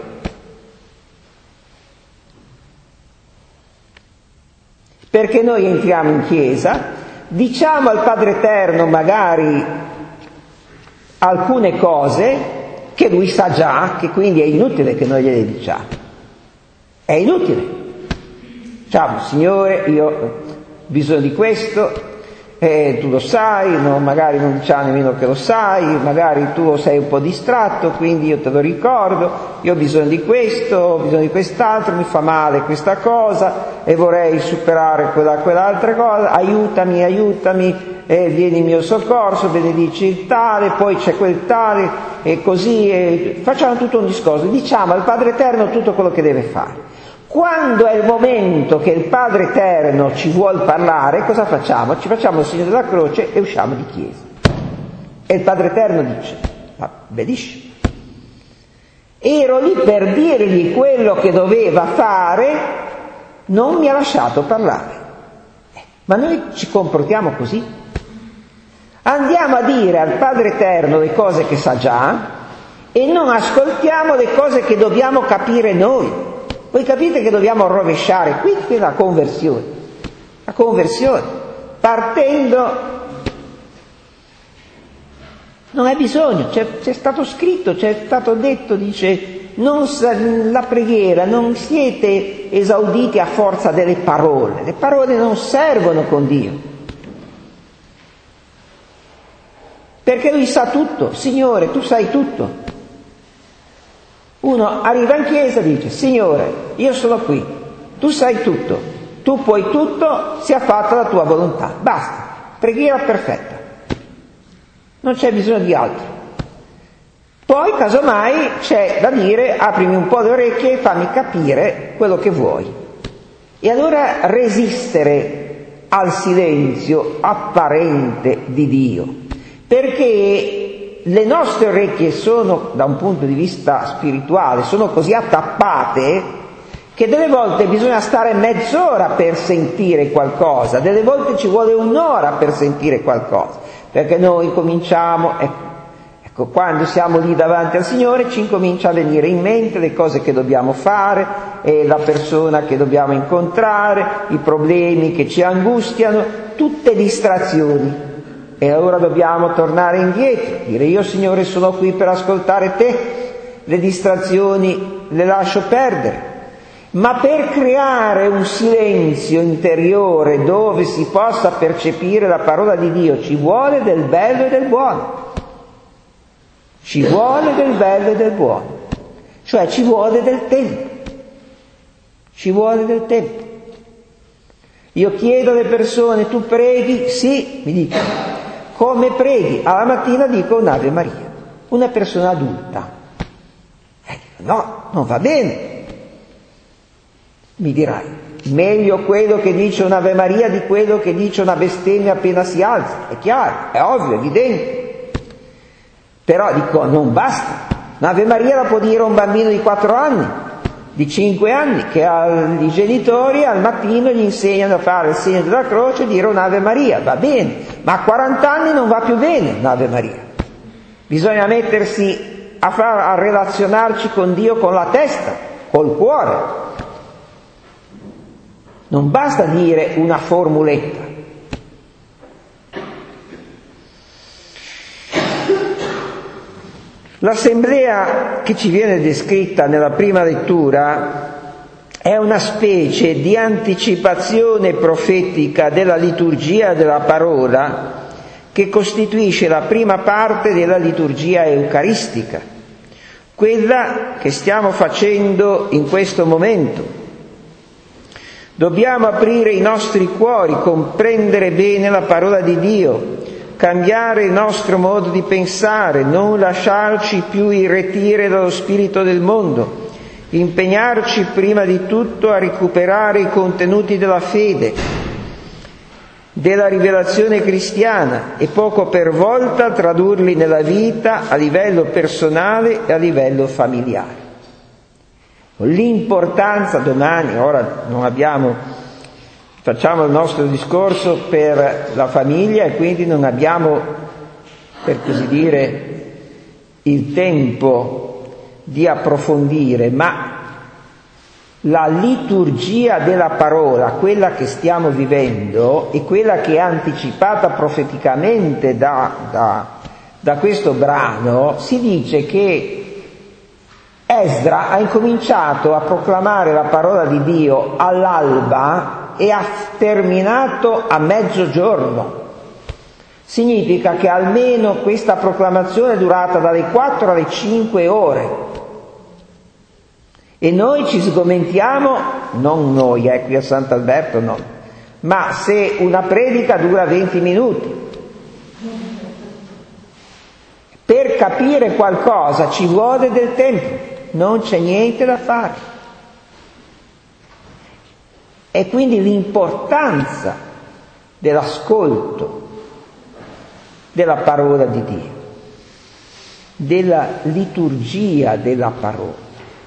Perché noi entriamo in chiesa, diciamo al Padre Eterno magari alcune cose che Lui sa già, che quindi è inutile che noi gliele diciamo. È inutile. Diciamo: Signore, io ho bisogno di questo, eh, tu lo sai, no, magari non diciamo nemmeno che lo sai, magari tu sei un po' distratto, quindi io te lo ricordo, io ho bisogno di questo, ho bisogno di quest'altro, mi fa male questa cosa e vorrei superare quella, quell'altra cosa, aiutami, aiutami, eh, vieni in mio soccorso, benedici il tale, poi c'è quel tale, e così, e facciamo tutto un discorso, diciamo al Padre Eterno tutto quello che deve fare. Quando è il momento che il Padre Eterno ci vuol parlare, cosa facciamo? Ci facciamo il segno della croce e usciamo di chiesa. E il Padre Eterno dice: ma benissimo, ero lì per dirgli quello che doveva fare, non mi ha lasciato parlare. Eh, ma noi ci comportiamo così. Andiamo a dire al Padre Eterno le cose che sa già e non ascoltiamo le cose che dobbiamo capire noi. Voi capite che dobbiamo rovesciare qui, qui la conversione, la conversione, partendo, non è bisogno, c'è, c'è stato scritto, c'è stato detto, dice non, la preghiera non siete esauditi a forza delle parole, le parole non servono con Dio, perché Lui sa tutto. Signore, tu sai tutto. Uno arriva in chiesa e dice: Signore, io sono qui, tu sai tutto, tu puoi tutto, sia fatta la tua volontà. Basta, preghiera perfetta, non c'è bisogno di altro. Poi, casomai, c'è da dire: aprimi un po' le orecchie e fammi capire quello che vuoi. E allora resistere al silenzio apparente di Dio, perché le nostre orecchie sono, da un punto di vista spirituale, sono così attappate che delle volte bisogna stare mezz'ora per sentire qualcosa, delle volte ci vuole un'ora per sentire qualcosa, perché noi cominciamo, ecco, ecco, quando siamo lì davanti al Signore ci incomincia a venire in mente le cose che dobbiamo fare, e la persona che dobbiamo incontrare, i problemi che ci angustiano, tutte distrazioni. E allora dobbiamo tornare indietro, dire: io Signore sono qui per ascoltare te, le distrazioni le lascio perdere. Ma per creare un silenzio interiore dove si possa percepire la parola di Dio ci vuole del bello e del buono. Ci vuole del bello e del buono, cioè ci vuole del tempo, ci vuole del tempo. Io chiedo alle persone: tu preghi? Sì, mi dicono. Come preghi? Alla mattina dico un'Ave Maria. Una persona adulta. Eh, no, non va bene. Mi dirai: meglio quello che dice un'Ave Maria di quello che dice una bestemmia appena si alza. È chiaro, è ovvio, è evidente. Però dico, non basta. Un'Ave Maria la può dire un bambino di quattro anni, di cinque anni, che ai genitori al mattino gli insegnano a fare il segno della croce e dire un'Ave Maria. Va bene, ma a quaranta anni non va più bene un'Ave Maria. Bisogna mettersi a, far, a relazionarci con Dio con la testa, col cuore. Non basta dire una formuletta. L'assemblea che ci viene descritta nella prima lettura è una specie di anticipazione profetica della liturgia della parola che costituisce la prima parte della liturgia eucaristica, quella che stiamo facendo in questo momento. Dobbiamo aprire i nostri cuori, comprendere bene la parola di Dio, cambiare il nostro modo di pensare, non lasciarci più irretire dallo spirito del mondo, impegnarci prima di tutto a recuperare i contenuti della fede, della rivelazione cristiana, e poco per volta tradurli nella vita a livello personale e a livello familiare. L'importanza domani, ora non abbiamo, facciamo il nostro discorso per la famiglia e quindi non abbiamo, per così dire, il tempo di approfondire, ma la liturgia della parola, quella che stiamo vivendo e quella che è anticipata profeticamente da, da, da questo brano, si dice che Esdra ha incominciato a proclamare la parola di Dio all'alba e ha terminato a mezzogiorno. Significa che almeno questa proclamazione è durata dalle quattro alle cinque ore. E noi ci sgomentiamo, non noi, eh, qui a Sant'Alberto no, ma se una predica dura venti minuti. Per capire qualcosa ci vuole del tempo. Non c'è niente da fare. E quindi l'importanza dell'ascolto della parola di Dio, della liturgia della parola.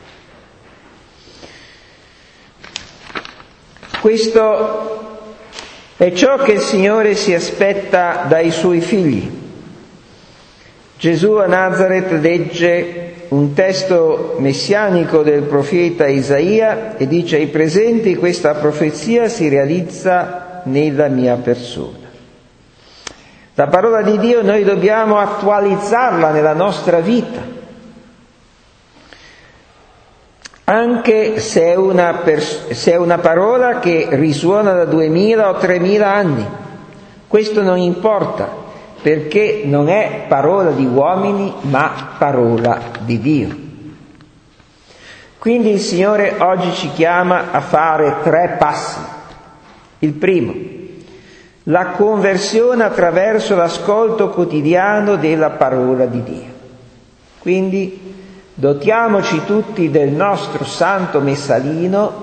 Questo è ciò che il Signore si aspetta dai Suoi figli. Gesù a Nazaret legge un testo messianico del profeta Isaia e dice ai presenti: questa profezia si realizza nella mia persona. La parola di Dio noi dobbiamo attualizzarla nella nostra vita. anche se è una, pers- se è una parola che risuona da duemila o tremila anni. Questo non importa, perché non è parola di uomini, ma parola di Dio. Quindi il Signore oggi ci chiama a fare tre passi. Il primo, la conversione attraverso l'ascolto quotidiano della parola di Dio. Quindi dotiamoci tutti del nostro santo messalino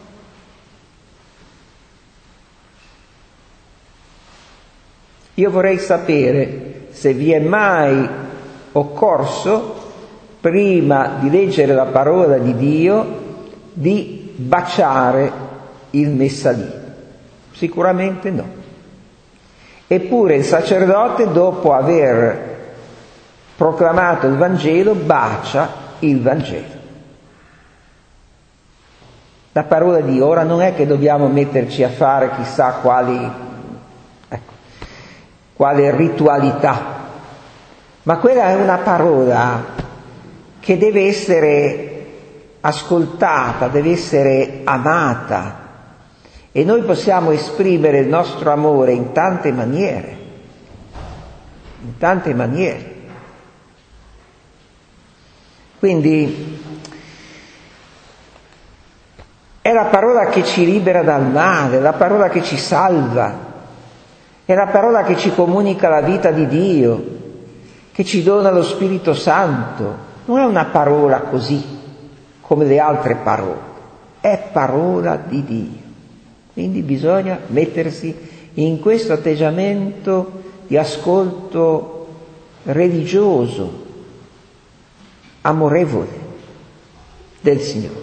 Io vorrei sapere se vi è mai occorso, prima di leggere la parola di Dio, di baciare il messalino. Sicuramente no. Eppure il sacerdote, dopo aver proclamato il Vangelo, bacia il Vangelo. La parola di ora non è che dobbiamo metterci a fare chissà quali, ecco, quale ritualità, ma quella è una parola che deve essere ascoltata, deve essere amata, e noi possiamo esprimere il nostro amore in tante maniere, in tante maniere. Quindi è la parola che ci libera dal male, la parola che ci salva, è la parola che ci comunica la vita di Dio, che ci dona lo Spirito Santo. Non è una parola così come le altre parole, è parola di Dio. Quindi bisogna mettersi in questo atteggiamento di ascolto religioso, amorevole del Signore.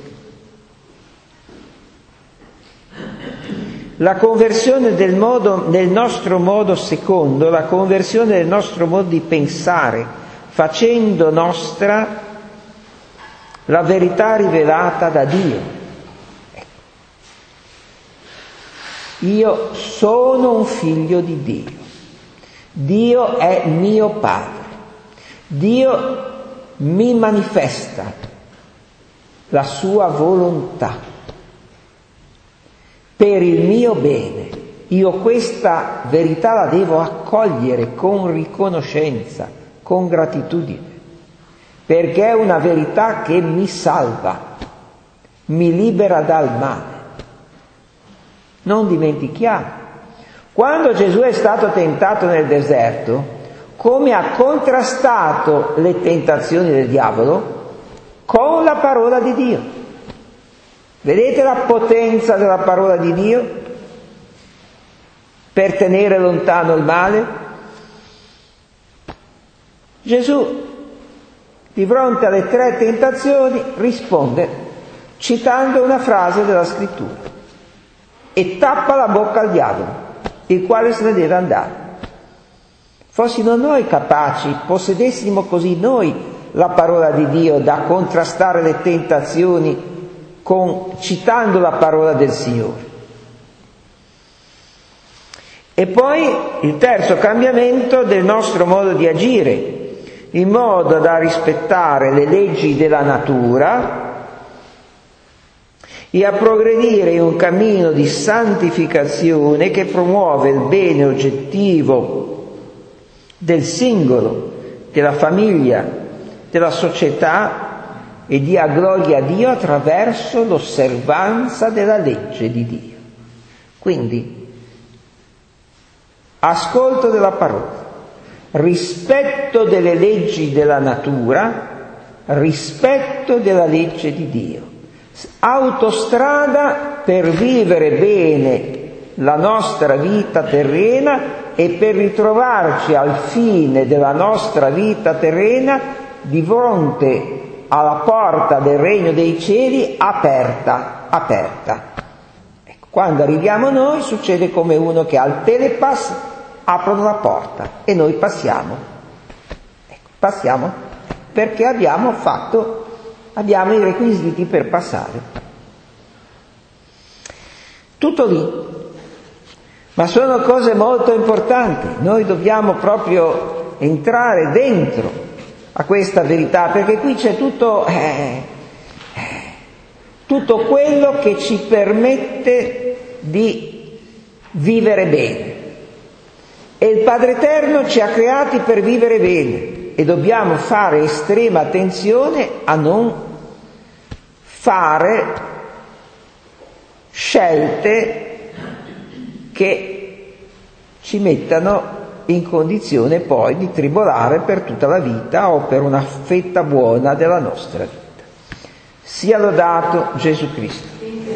La conversione del modo, nel nostro modo secondo, la conversione del nostro modo di pensare, facendo nostra la verità rivelata da Dio. Io sono un figlio di Dio, Dio è mio Padre, Dio mi manifesta la sua volontà per il mio bene. Io questa verità la devo accogliere con riconoscenza, con gratitudine, perché è una verità che mi salva, mi libera dal male. Non dimentichiamo, quando Gesù è stato tentato nel deserto, come ha contrastato le tentazioni del diavolo? Con la parola di Dio. Vedete la potenza della parola di Dio per tenere lontano il male? Gesù, di fronte alle tre tentazioni, risponde citando una frase della Scrittura e tappa la bocca al diavolo, il quale se ne deve andare. Fossimo noi capaci, possedessimo così noi la parola di Dio da contrastare le tentazioni con, citando la parola del Signore. E poi il terzo cambiamento del nostro modo di agire, in modo da rispettare le leggi della natura e a progredire in un cammino di santificazione che promuove il bene oggettivo del singolo, della famiglia, della società e dia gloria a Dio attraverso l'osservanza della legge di Dio. Quindi, ascolto della parola, rispetto delle leggi della natura, rispetto della legge di Dio. Autostrada per vivere bene la nostra vita terrena e per ritrovarci al fine della nostra vita terrena di fronte alla porta del regno dei cieli aperta, aperta. Ecco, quando arriviamo noi succede come uno che al telepass aprono la porta e noi passiamo. Ecco, passiamo perché abbiamo fatto abbiamo i requisiti per passare. Tutto lì. Ma sono cose molto importanti. Noi dobbiamo proprio entrare dentro a questa verità, perché qui c'è tutto, eh, tutto quello che ci permette di vivere bene. E il Padre Eterno ci ha creati per vivere bene e dobbiamo fare estrema attenzione a non fare scelte che ci mettano in condizione poi di tribolare per tutta la vita o per una fetta buona della nostra vita. Sia lodato Gesù Cristo.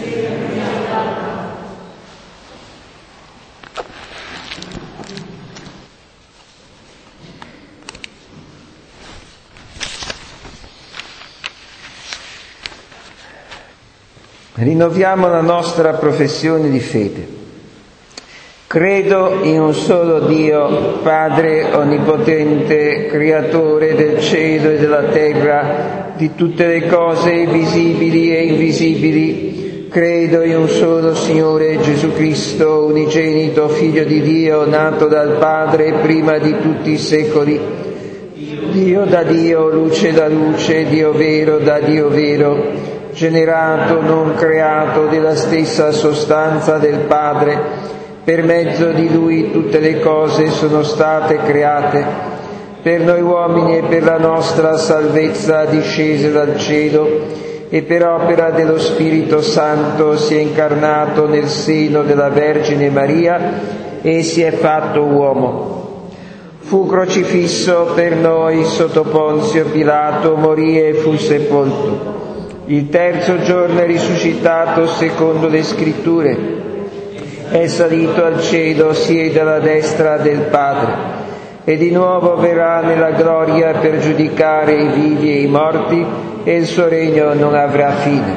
Rinnoviamo la nostra professione di fede. Credo in un solo Dio, Padre onnipotente, creatore del cielo e della terra, di tutte le cose visibili e invisibili. Credo in un solo Signore Gesù Cristo, unigenito, Figlio di Dio, nato dal Padre prima di tutti i secoli. Dio da Dio, luce da luce, Dio vero da Dio vero, generato, non creato, della stessa sostanza del Padre. Per mezzo di Lui tutte le cose sono state create, per noi uomini e per la nostra salvezza discese dal cielo, e per opera dello Spirito Santo si è incarnato nel seno della Vergine Maria e si è fatto uomo. Fu crocifisso per noi sotto Ponzio Pilato, morì e fu sepolto. Il terzo giorno è risuscitato secondo le Scritture. È salito al cielo, siede alla destra del Padre, e di nuovo verrà nella gloria per giudicare i vivi e i morti, e il suo regno non avrà fine.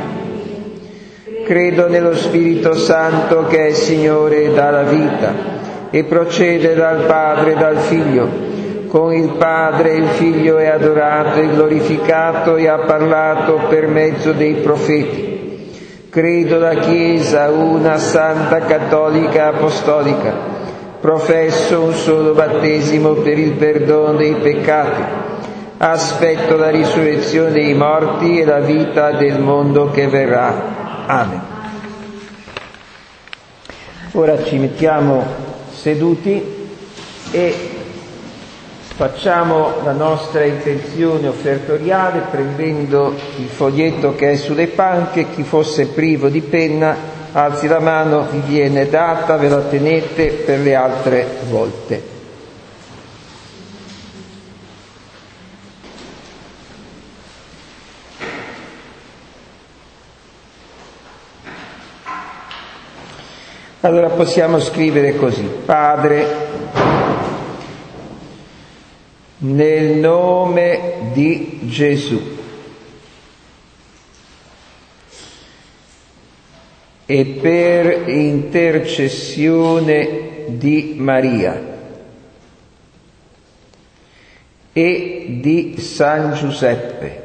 Credo nello Spirito Santo che è Signore e dà la vita, e procede dal Padre e dal Figlio. Con il Padre il Figlio è adorato e glorificato e ha parlato per mezzo dei profeti. Credo la Chiesa, una santa, cattolica, apostolica. Professo un solo battesimo per il perdono dei peccati. Aspetto la risurrezione dei morti e la vita del mondo che verrà. Amen. Ora ci mettiamo seduti e facciamo la nostra intenzione offertoriale prendendo il foglietto che è sulle panche. Chi fosse privo di penna alzi la mano, vi viene data, ve la tenete per le altre volte. Allora possiamo scrivere così: Padre, nel nome di Gesù e per intercessione di Maria e di San Giuseppe,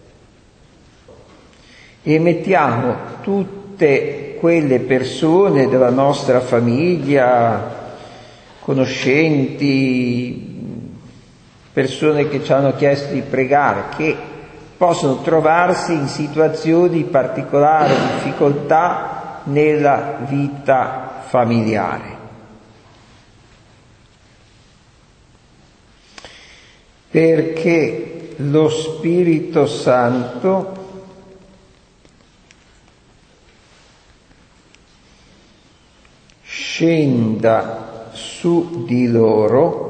e mettiamo tutte quelle persone della nostra famiglia, conoscenti, persone che ci hanno chiesto di pregare, che possono trovarsi in situazioni di particolare difficoltà nella vita familiare. Perché lo Spirito Santo scenda su di loro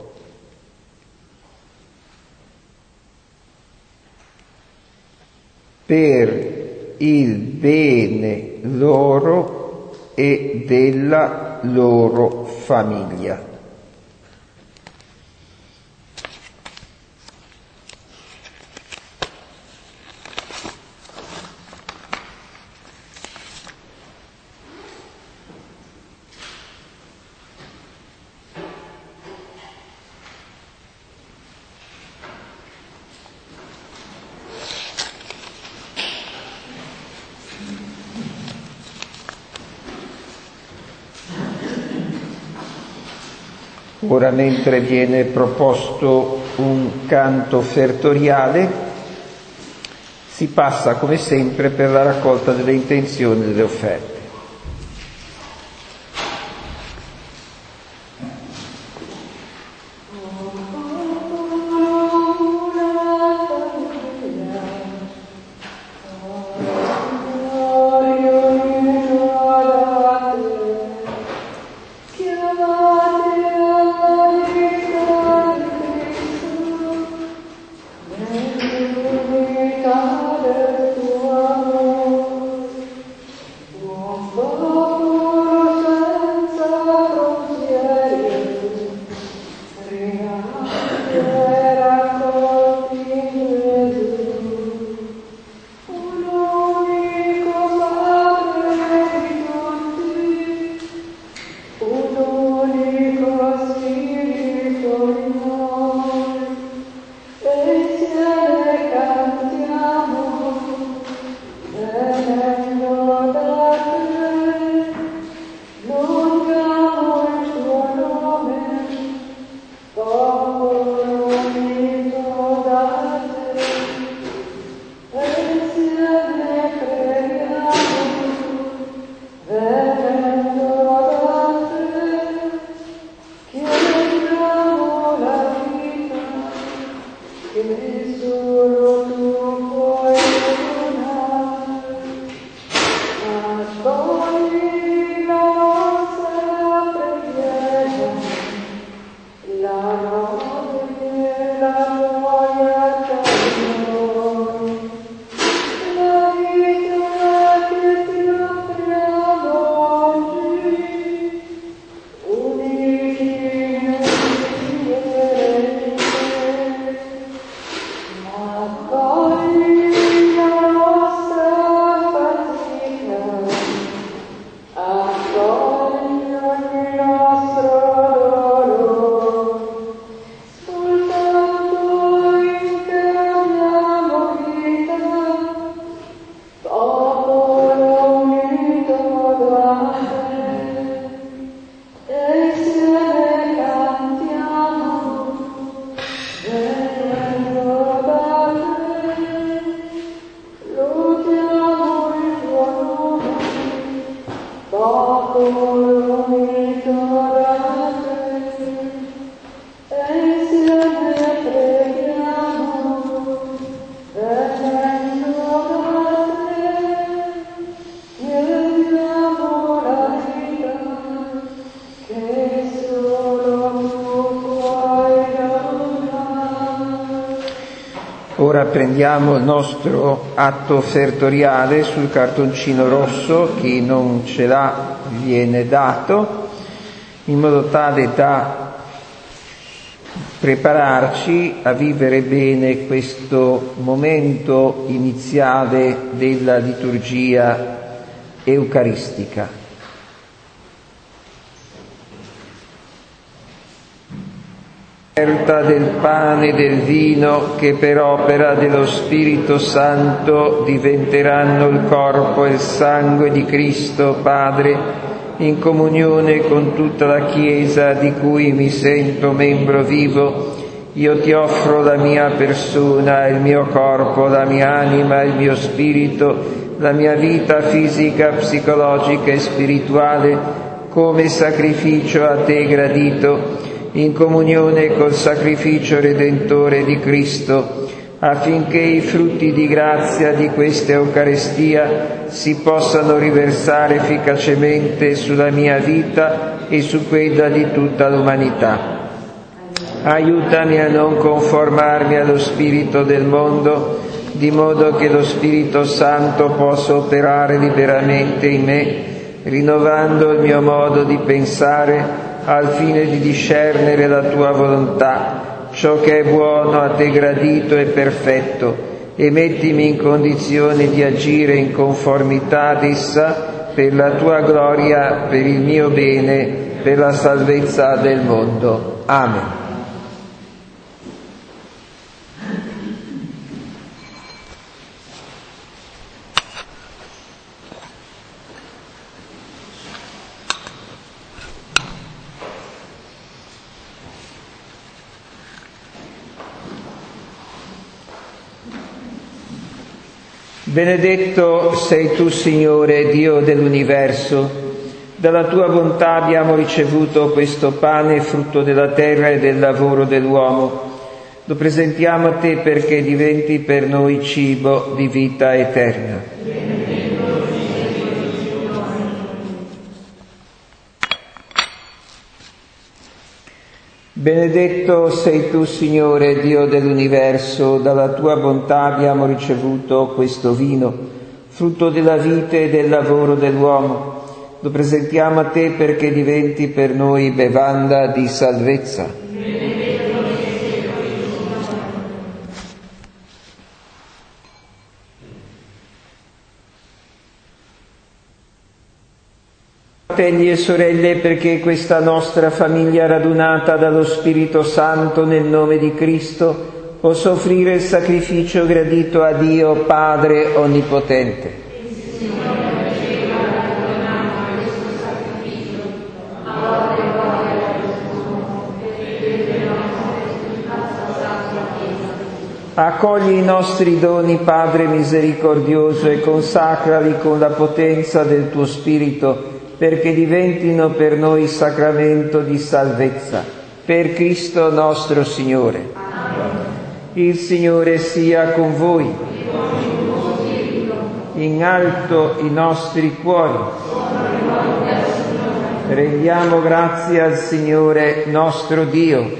per il bene loro e della loro famiglia. Ora, mentre viene proposto un canto offertoriale, si passa come sempre per la raccolta delle intenzioni e delle offerte. Ora prendiamo il nostro atto offertoriale sul cartoncino rosso, chi non ce l'ha viene dato, in modo tale da prepararci a vivere bene questo momento iniziale della liturgia eucaristica. Del pane e del vino che per opera dello Spirito Santo diventeranno il corpo e il sangue di Cristo Padre, in comunione con tutta la Chiesa di cui mi sento membro vivo, io ti offro la mia persona, il mio corpo, la mia anima, il mio spirito, la mia vita fisica, psicologica e spirituale come sacrificio a te gradito, in comunione col sacrificio redentore di Cristo, affinché i frutti di grazia di questa Eucaristia si possano riversare efficacemente sulla mia vita e su quella di tutta l'umanità. Aiutami a non conformarmi allo spirito del mondo, di modo che lo Spirito Santo possa operare liberamente in me, rinnovando il mio modo di pensare, al fine di discernere la tua volontà, ciò che è buono, a te gradito e perfetto, e mettimi in condizione di agire in conformità ad essa per la tua gloria, per il mio bene, per la salvezza del mondo. Amen. Benedetto sei tu, Signore, Dio dell'universo. Dalla tua bontà abbiamo ricevuto questo pane, frutto della terra e del lavoro dell'uomo. Lo presentiamo a te perché diventi per noi cibo di vita eterna. Benedetto sei tu, Signore, Dio dell'universo, dalla tua bontà abbiamo ricevuto questo vino, frutto della vita e del lavoro dell'uomo. Lo presentiamo a te perché diventi per noi bevanda di salvezza. Fratelli e sorelle, perché questa nostra famiglia radunata dallo Spirito Santo nel nome di Cristo possa offrire il sacrificio gradito a Dio Padre Onnipotente. Accogli i nostri doni, Padre misericordioso, e consacrali con la potenza del tuo Spirito, perché diventino per noi sacramento di salvezza. Per Cristo nostro Signore. Il Signore sia con voi. In alto i nostri cuori. Rendiamo grazie al Signore nostro Dio.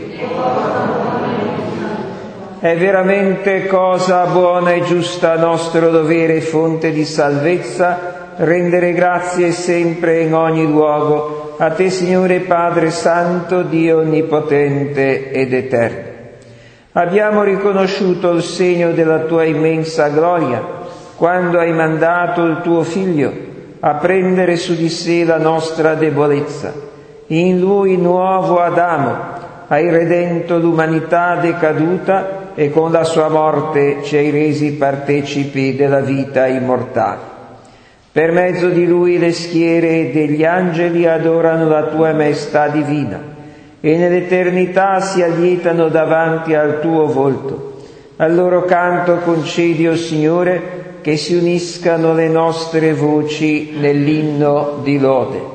È veramente cosa buona e giusta, nostro dovere e fonte di salvezza, rendere grazie sempre in ogni luogo a te, Signore Padre Santo, Dio Onnipotente ed Eterno. Abbiamo riconosciuto il segno della tua immensa gloria quando hai mandato il tuo Figlio a prendere su di sé la nostra debolezza. In lui, nuovo Adamo, hai redento l'umanità decaduta e con la sua morte ci hai resi partecipi della vita immortale. Per mezzo di lui le schiere degli angeli adorano la tua maestà divina e nell'eternità si allietano davanti al tuo volto. Al loro canto concedi, o Signore, che si uniscano le nostre voci nell'inno di lode.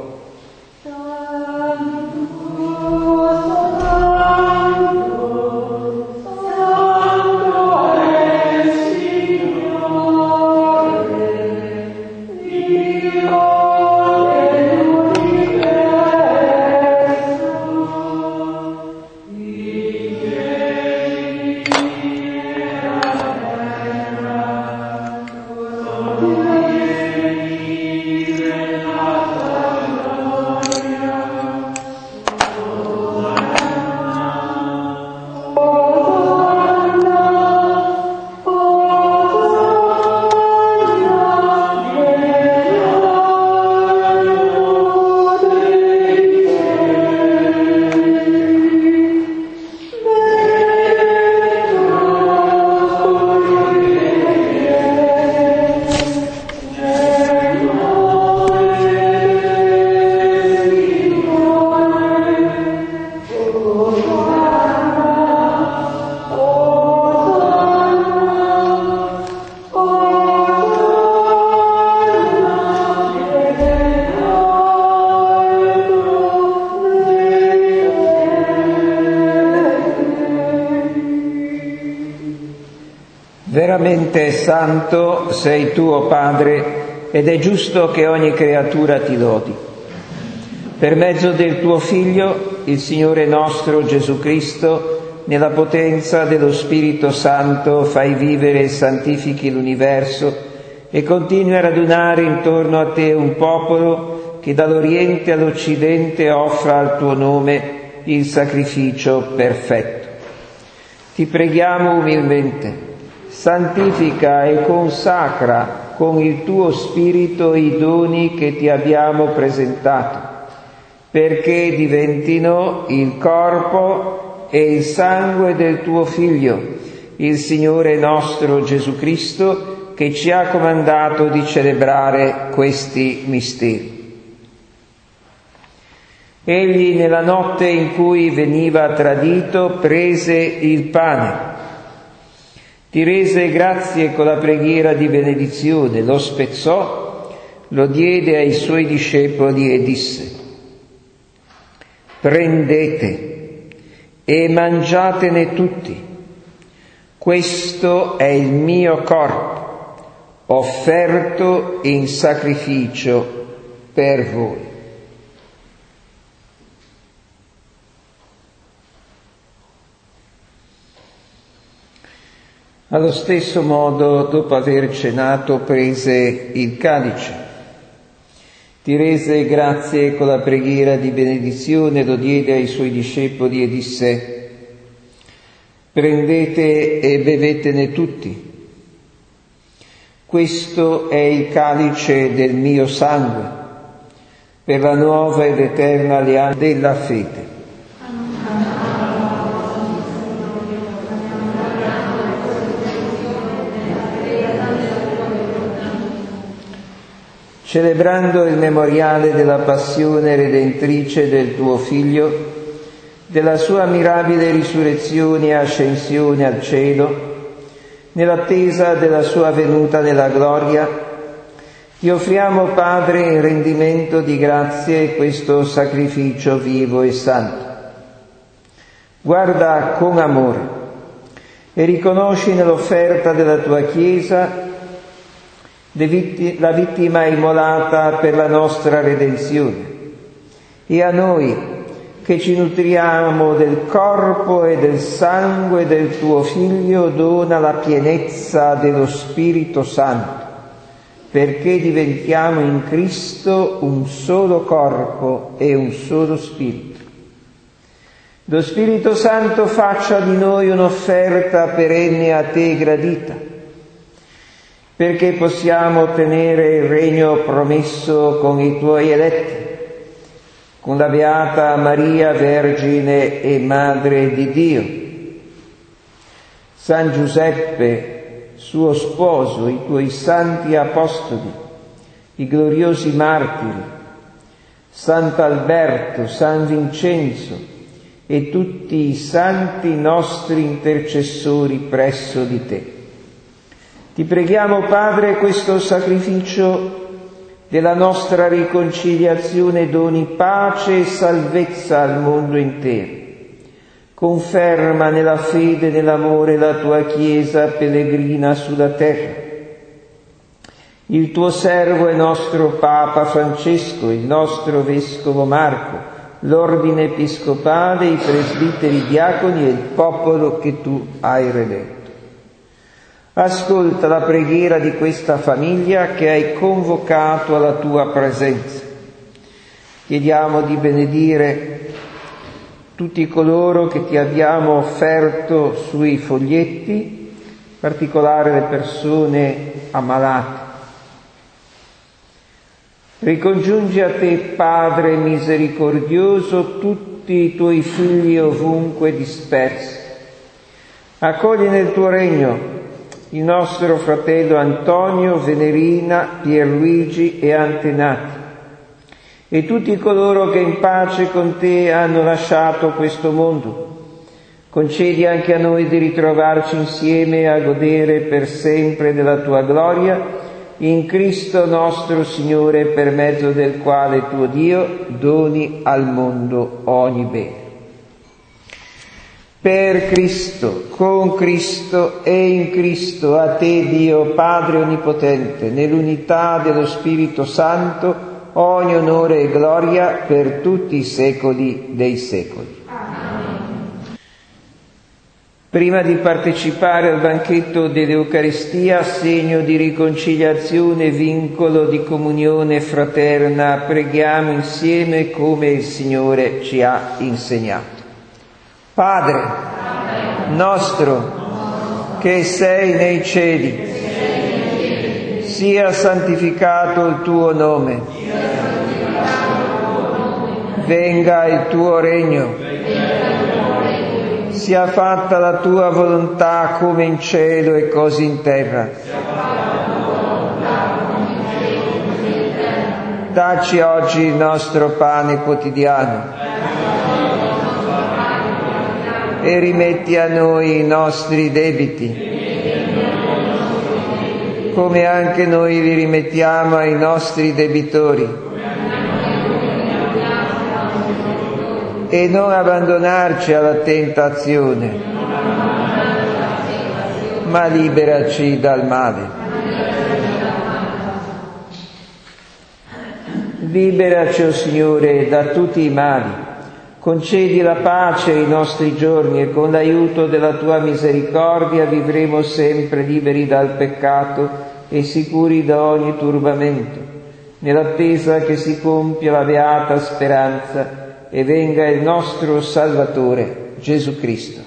Veramente santo sei tu, o Padre, ed è giusto che ogni creatura ti lodi. Per mezzo del tuo Figlio, il Signore nostro Gesù Cristo, nella potenza dello Spirito Santo fai vivere e santifichi l'universo e continui a radunare intorno a te un popolo che dall'Oriente all'Occidente offra al tuo nome il sacrificio perfetto. Ti preghiamo umilmente, santifica e consacra con il tuo Spirito i doni che ti abbiamo presentato, perché diventino il corpo e il sangue del tuo Figlio, il Signore nostro Gesù Cristo, che ci ha comandato di celebrare questi misteri. Egli, nella notte in cui veniva tradito, prese il pane Ti rese grazie con la preghiera di benedizione, lo spezzò, lo diede ai suoi discepoli e disse: prendete e mangiatene tutti, questo è il mio corpo, offerto in sacrificio per voi. Allo stesso modo, dopo aver cenato, prese il calice, ti rese grazie con la preghiera di benedizione, lo diede ai suoi discepoli e disse: prendete e bevetene tutti, questo è il calice del mio sangue, per la nuova ed eterna alleanza della fede. Celebrando il memoriale della passione redentrice del tuo Figlio, della sua mirabile risurrezione e ascensione al cielo, nell'attesa della sua venuta nella gloria, ti offriamo, Padre, in rendimento di grazie questo sacrificio vivo e santo. Guarda con amore e riconosci nell'offerta della tua Chiesa la vittima immolata per la nostra redenzione, e a noi che ci nutriamo del corpo e del sangue del tuo Figlio dona la pienezza dello Spirito Santo, perché diventiamo in Cristo un solo corpo e un solo Spirito. Lo Spirito Santo faccia di noi un'offerta perenne a te gradita, perché possiamo ottenere il regno promesso con i tuoi eletti, con la Beata Maria, Vergine e Madre di Dio, San Giuseppe, suo sposo, i tuoi santi apostoli, i gloriosi martiri, Sant'Alberto, San Vincenzo e tutti i santi nostri intercessori presso di te. Ti preghiamo, Padre, questo sacrificio della nostra riconciliazione doni pace e salvezza al mondo intero. Conferma nella fede e nell'amore la tua Chiesa pellegrina sulla terra. Il tuo servo e nostro Papa Francesco, il nostro Vescovo Marco, l'ordine episcopale, i presbiteri diaconi e il popolo che tu hai redetto. Ascolta la preghiera di questa famiglia che hai convocato alla tua presenza. Chiediamo di benedire tutti coloro che ti abbiamo offerto sui foglietti, in particolare le persone ammalate. Ricongiungi a te, Padre misericordioso, tutti i tuoi figli ovunque dispersi. Accogli nel tuo regno il nostro fratello Antonio, Venerina, Pierluigi e Antenati, e tutti coloro che in pace con te hanno lasciato questo mondo. Concedi anche a noi di ritrovarci insieme a godere per sempre della tua gloria, in Cristo nostro Signore, per mezzo del quale tuo Dio doni al mondo ogni bene. Per Cristo, con Cristo e in Cristo, a te Dio Padre Onnipotente, nell'unità dello Spirito Santo, ogni onore e gloria per tutti i secoli dei secoli. Amen. Prima di partecipare al banchetto dell'Eucaristia, segno di riconciliazione e vincolo di comunione fraterna, preghiamo insieme come il Signore ci ha insegnato. Padre nostro che sei nei cieli, sia santificato il tuo nome, venga il tuo regno, sia fatta la tua volontà come in cielo e così in terra. Dacci oggi il nostro pane quotidiano e rimetti a noi i nostri debiti, come anche noi vi rimettiamo ai nostri debitori. E non abbandonarci alla tentazione, ma liberaci dal male. Liberaci, o Signore, da tutti i mali. Concedi la pace ai nostri giorni e con l'aiuto della Tua misericordia vivremo sempre liberi dal peccato e sicuri da ogni turbamento, nell'attesa che si compia la beata speranza e venga il nostro Salvatore, Gesù Cristo.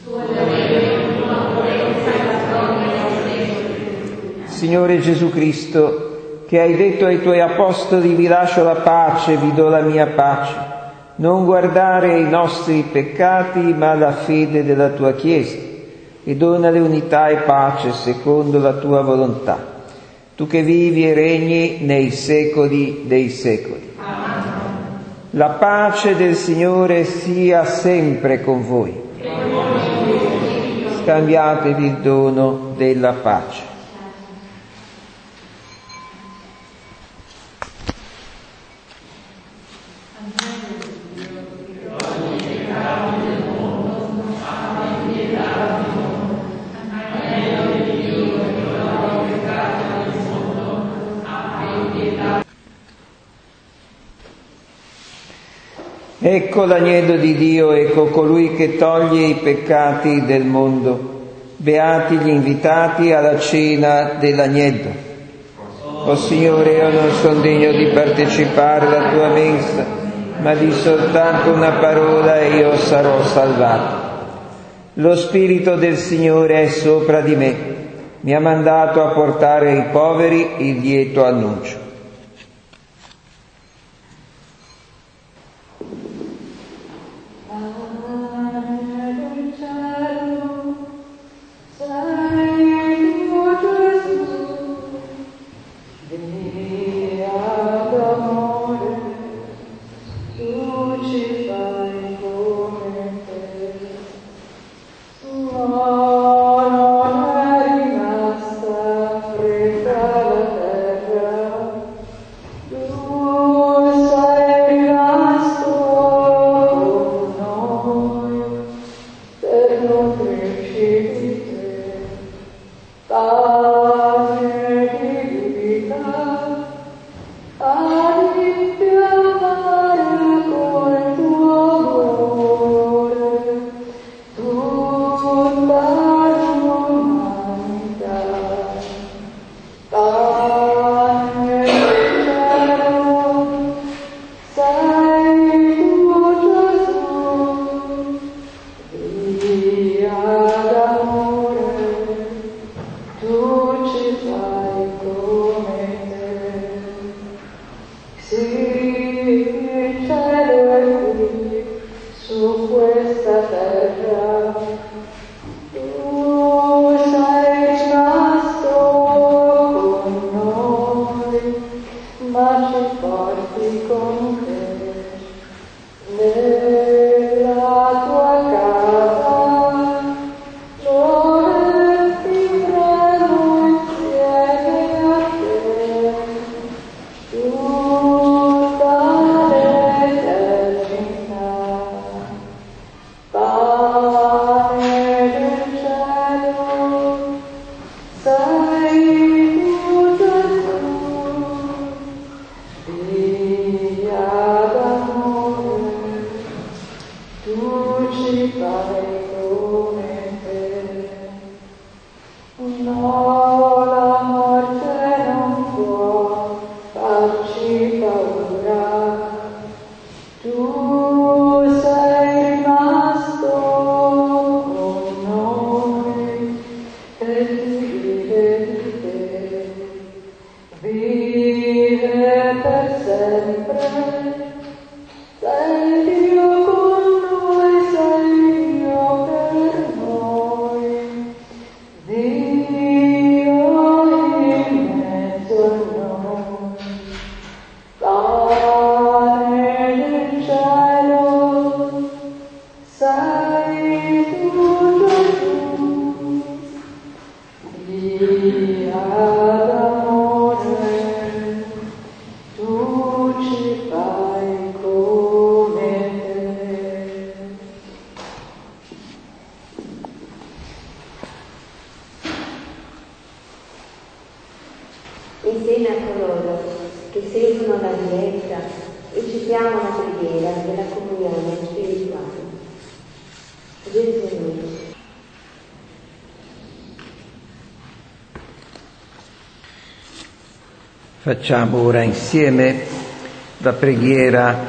Signore Gesù Cristo, che hai detto ai Tuoi Apostoli: vi lascio la pace, vi do la mia pace, non guardare i nostri peccati, ma la fede della Tua Chiesa, e donale unità e pace secondo la Tua volontà. Tu che vivi e regni nei secoli dei secoli. La pace del Signore sia sempre con voi. Scambiatevi il dono della pace. Ecco l'agnello di Dio, ecco colui che toglie i peccati del mondo. Beati gli invitati alla cena dell'agnello. O Signore, io non sono degno di partecipare alla Tua mensa, ma di soltanto una parola e io sarò salvato. Lo Spirito del Signore è sopra di me, mi ha mandato a portare ai poveri il lieto annuncio. Via Insieme a coloro che seguono la diretta, recitiamo la preghiera della comunione spirituale. Gesù. Facciamo ora insieme la preghiera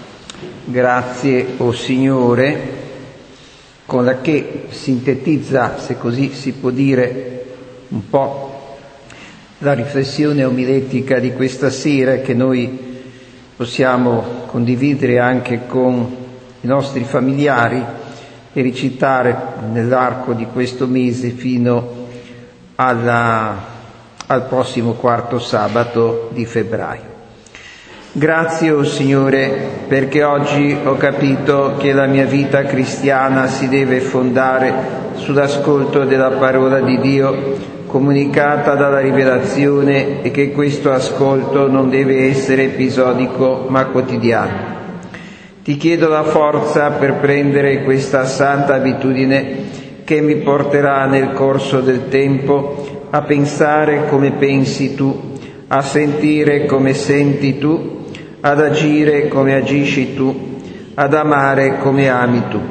Grazie, o Signore, con la che sintetizza, se così si può dire, un po' la riflessione omiletica di questa sera, che noi possiamo condividere anche con i nostri familiari e recitare nell'arco di questo mese fino alla, al prossimo quarto sabato di febbraio. Grazie, o Signore, perché oggi ho capito che la mia vita cristiana si deve fondare sull'ascolto della parola di Dio comunicata dalla rivelazione e che questo ascolto non deve essere episodico ma quotidiano. Ti chiedo la forza per prendere questa santa abitudine che mi porterà nel corso del tempo a pensare come pensi tu, a sentire come senti tu, ad agire come agisci tu, ad amare come ami tu.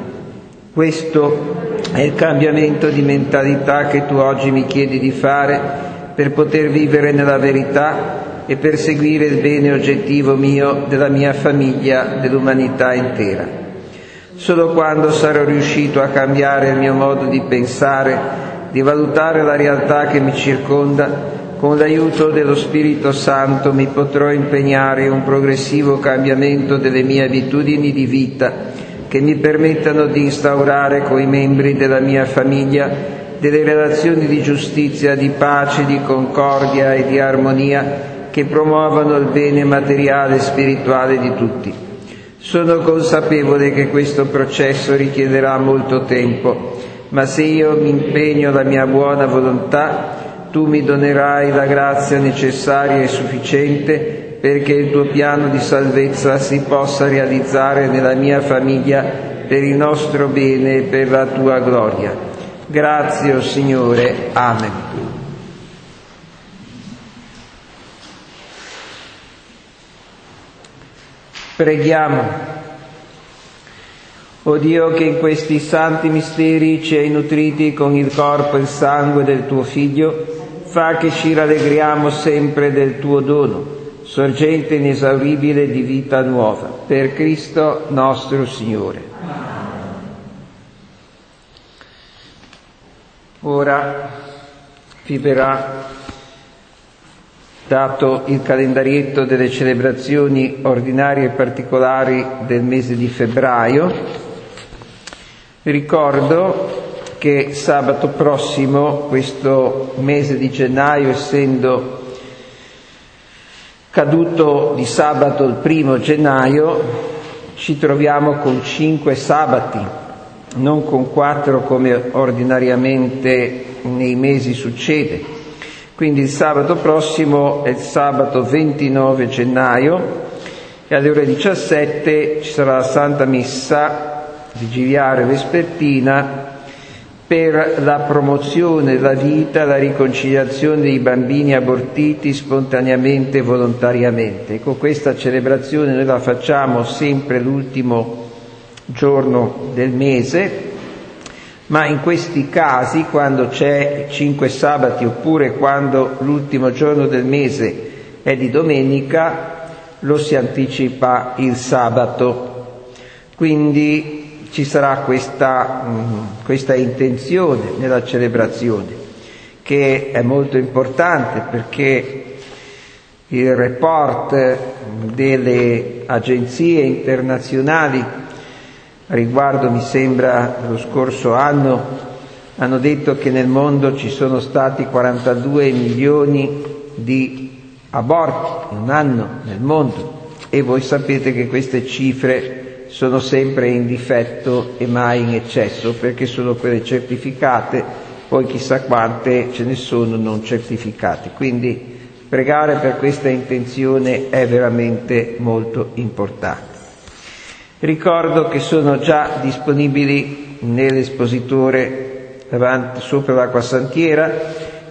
Questo è il cambiamento di mentalità che tu oggi mi chiedi di fare per poter vivere nella verità e perseguire il bene oggettivo mio, della mia famiglia, dell'umanità intera. Solo quando sarò riuscito a cambiare il mio modo di pensare, di valutare la realtà che mi circonda, con l'aiuto dello Spirito Santo mi potrò impegnare in un progressivo cambiamento delle mie abitudini di vita che mi permettano di instaurare con i membri della mia famiglia delle relazioni di giustizia, di pace, di concordia e di armonia che promuovano il bene materiale e spirituale di tutti. Sono consapevole che questo processo richiederà molto tempo, ma se io mi impegno la mia buona volontà, tu mi donerai la grazia necessaria e sufficiente perché il tuo piano di salvezza si possa realizzare nella mia famiglia per il nostro bene e per la tua gloria. Grazie, o Signore. Amen. Preghiamo. O Dio, che in questi santi misteri ci hai nutriti con il corpo e il sangue del tuo Figlio, fa che ci rallegriamo sempre del tuo dono, sorgente inesauribile di vita nuova, per Cristo nostro Signore. Ora vi verrà dato il calendarietto delle celebrazioni ordinarie e particolari del mese di febbraio. Vi ricordo che sabato prossimo, questo mese di gennaio, essendo caduto di sabato il primo gennaio, ci troviamo con cinque sabati, non con quattro come ordinariamente nei mesi succede. Quindi il sabato prossimo è il sabato ventinove gennaio e alle ore diciassette ci sarà la Santa Messa vigiliare vespertina per la promozione della vita e la riconciliazione dei bambini abortiti spontaneamente e volontariamente. Con questa celebrazione noi la facciamo sempre l'ultimo giorno del mese, ma in questi casi, quando c'è cinque sabati oppure quando l'ultimo giorno del mese è di domenica, lo si anticipa il sabato. Quindi ci sarà questa, mh, questa intenzione nella celebrazione, che è molto importante perché il report delle agenzie internazionali riguardo, mi sembra, lo scorso anno, hanno detto che nel mondo ci sono stati quarantadue milioni di aborti in un anno nel mondo, e voi sapete che queste cifre sono sempre in difetto e mai in eccesso, perché sono quelle certificate, poi chissà quante ce ne sono non certificate. Quindi pregare per questa intenzione è veramente molto importante. Ricordo che sono già disponibili nell'espositore davanti, sopra l'acquasantiera,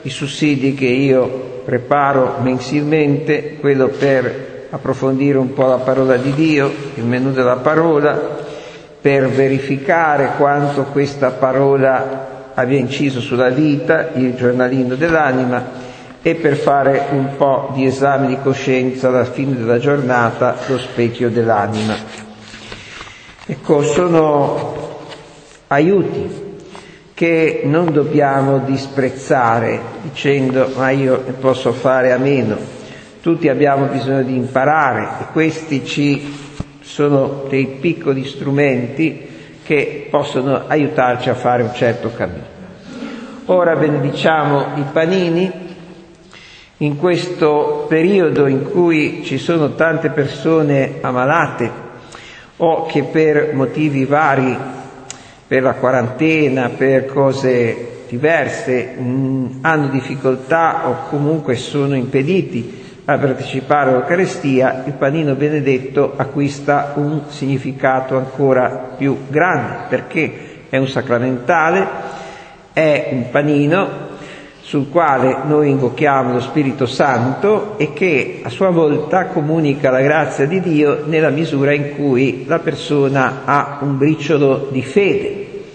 i sussidi che io preparo mensilmente, quello per approfondire un po' la parola di Dio, il menù della parola, per verificare quanto questa parola abbia inciso sulla vita, il giornalino dell'anima, e per fare un po' di esame di coscienza alla fine della giornata, lo specchio dell'anima. Ecco, sono aiuti che non dobbiamo disprezzare dicendo ma io ne posso fare a meno. Tutti abbiamo bisogno di imparare e questi ci sono dei piccoli strumenti che possono aiutarci a fare un certo cammino. Ora benediciamo i panini. In questo periodo in cui ci sono tante persone ammalate o che per motivi vari, per la quarantena, per cose diverse, mh, hanno difficoltà o comunque sono impediti a partecipare all'Eucaristia, il panino benedetto acquista un significato ancora più grande, perché è un sacramentale, è un panino sul quale noi invochiamo lo Spirito Santo e che a sua volta comunica la grazia di Dio nella misura in cui la persona ha un briciolo di fede.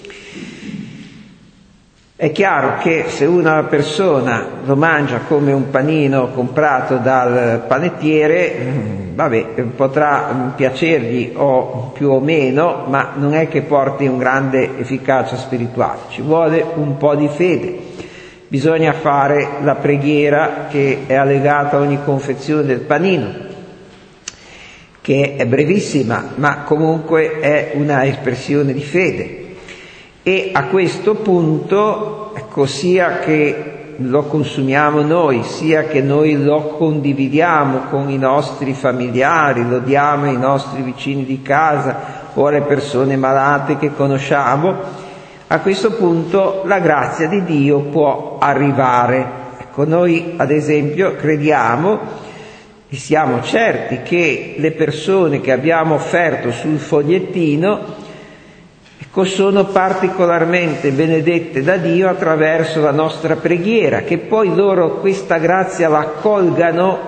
È chiaro che se una persona lo mangia come un panino comprato dal panettiere, vabbè, potrà piacergli o più o meno, ma non è che porti un grande efficacia spirituale, ci vuole un po' di fede. Bisogna fare la preghiera che è allegata a ogni confezione del panino, che è brevissima, ma comunque è una espressione di fede. E a questo punto, ecco, sia che lo consumiamo noi, sia che noi lo condividiamo con i nostri familiari, lo diamo ai nostri vicini di casa o alle persone malate che conosciamo, a questo punto la grazia di Dio può arrivare. Ecco, noi ad esempio crediamo e siamo certi che le persone che abbiamo offerto sul fogliettino, ecco, sono particolarmente benedette da Dio attraverso la nostra preghiera, che poi loro questa grazia la accolgano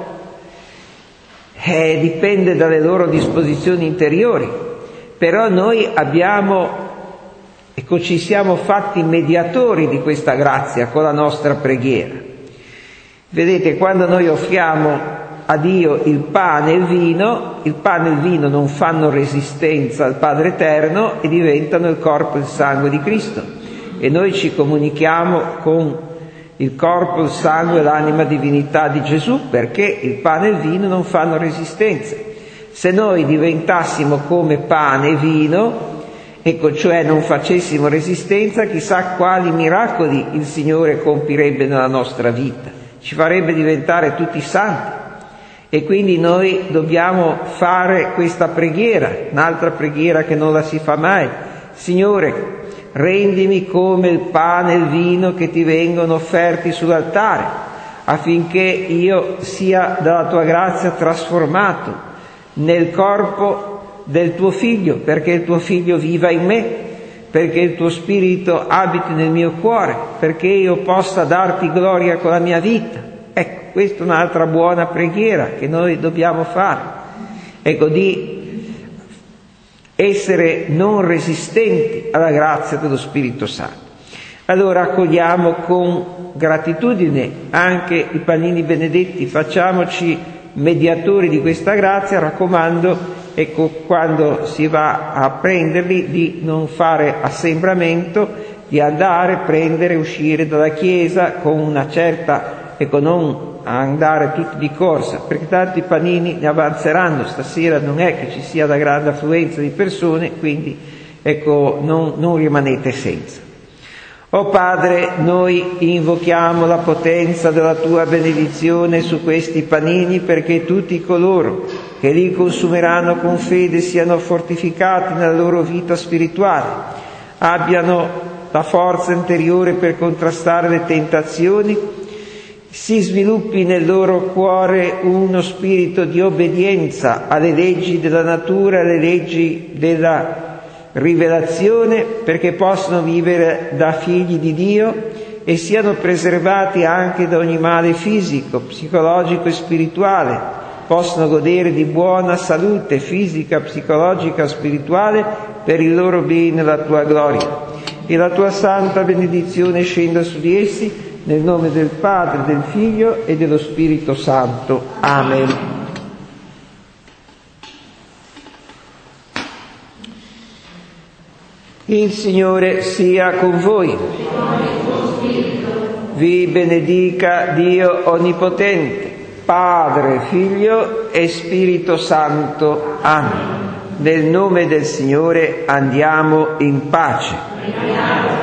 eh, dipende dalle loro disposizioni interiori, però noi abbiamo Ecco, ci siamo fatti mediatori di questa grazia con la nostra preghiera. Vedete, quando noi offriamo a Dio il pane e il vino, il pane e il vino non fanno resistenza al Padre Eterno e diventano il corpo e il sangue di Cristo. E noi ci comunichiamo con il corpo, il sangue e l'anima divinità di Gesù, perché il pane e il vino non fanno resistenza. Se noi diventassimo come pane e vino, ecco, cioè non facessimo resistenza, chissà quali miracoli il Signore compirebbe nella nostra vita, ci farebbe diventare tutti santi. E quindi noi dobbiamo fare questa preghiera, un'altra preghiera che non la si fa mai. Signore, rendimi come il pane e il vino che ti vengono offerti sull'altare, affinché io sia dalla tua grazia trasformato nel corpo del tuo figlio, perché il tuo figlio viva in me, perché il tuo spirito abiti nel mio cuore, perché io possa darti gloria con la mia vita. Ecco, questa è un'altra buona preghiera che noi dobbiamo fare. Ecco, di essere non resistenti alla grazia dello Spirito Santo. Allora accogliamo con gratitudine anche i panini benedetti, facciamoci mediatori di questa grazia, raccomando, ecco, quando si va a prenderli, di non fare assembramento, di andare, prendere, uscire dalla chiesa con una certa, ecco, non andare tutti di corsa, perché tanti panini ne avanzeranno, stasera non è che ci sia la grande affluenza di persone, quindi ecco, non, non rimanete senza. O Padre, noi invochiamo la potenza della tua benedizione su questi panini, perché tutti coloro che li consumeranno con fede siano fortificati nella loro vita spirituale, abbiano la forza interiore per contrastare le tentazioni, si sviluppi nel loro cuore uno spirito di obbedienza alle leggi della natura, alle leggi della rivelazione, perché possano vivere da figli di Dio e siano preservati anche da ogni male fisico, psicologico e spirituale, possano godere di buona salute fisica, psicologica e spirituale per il loro bene e la tua gloria. E la tua santa benedizione scenda su di essi, nel nome del Padre, del Figlio e dello Spirito Santo. Amen. Il Signore sia con voi. Vi benedica Dio Onnipotente, Padre, Figlio e Spirito Santo. Amen. Nel nome del Signore andiamo in pace.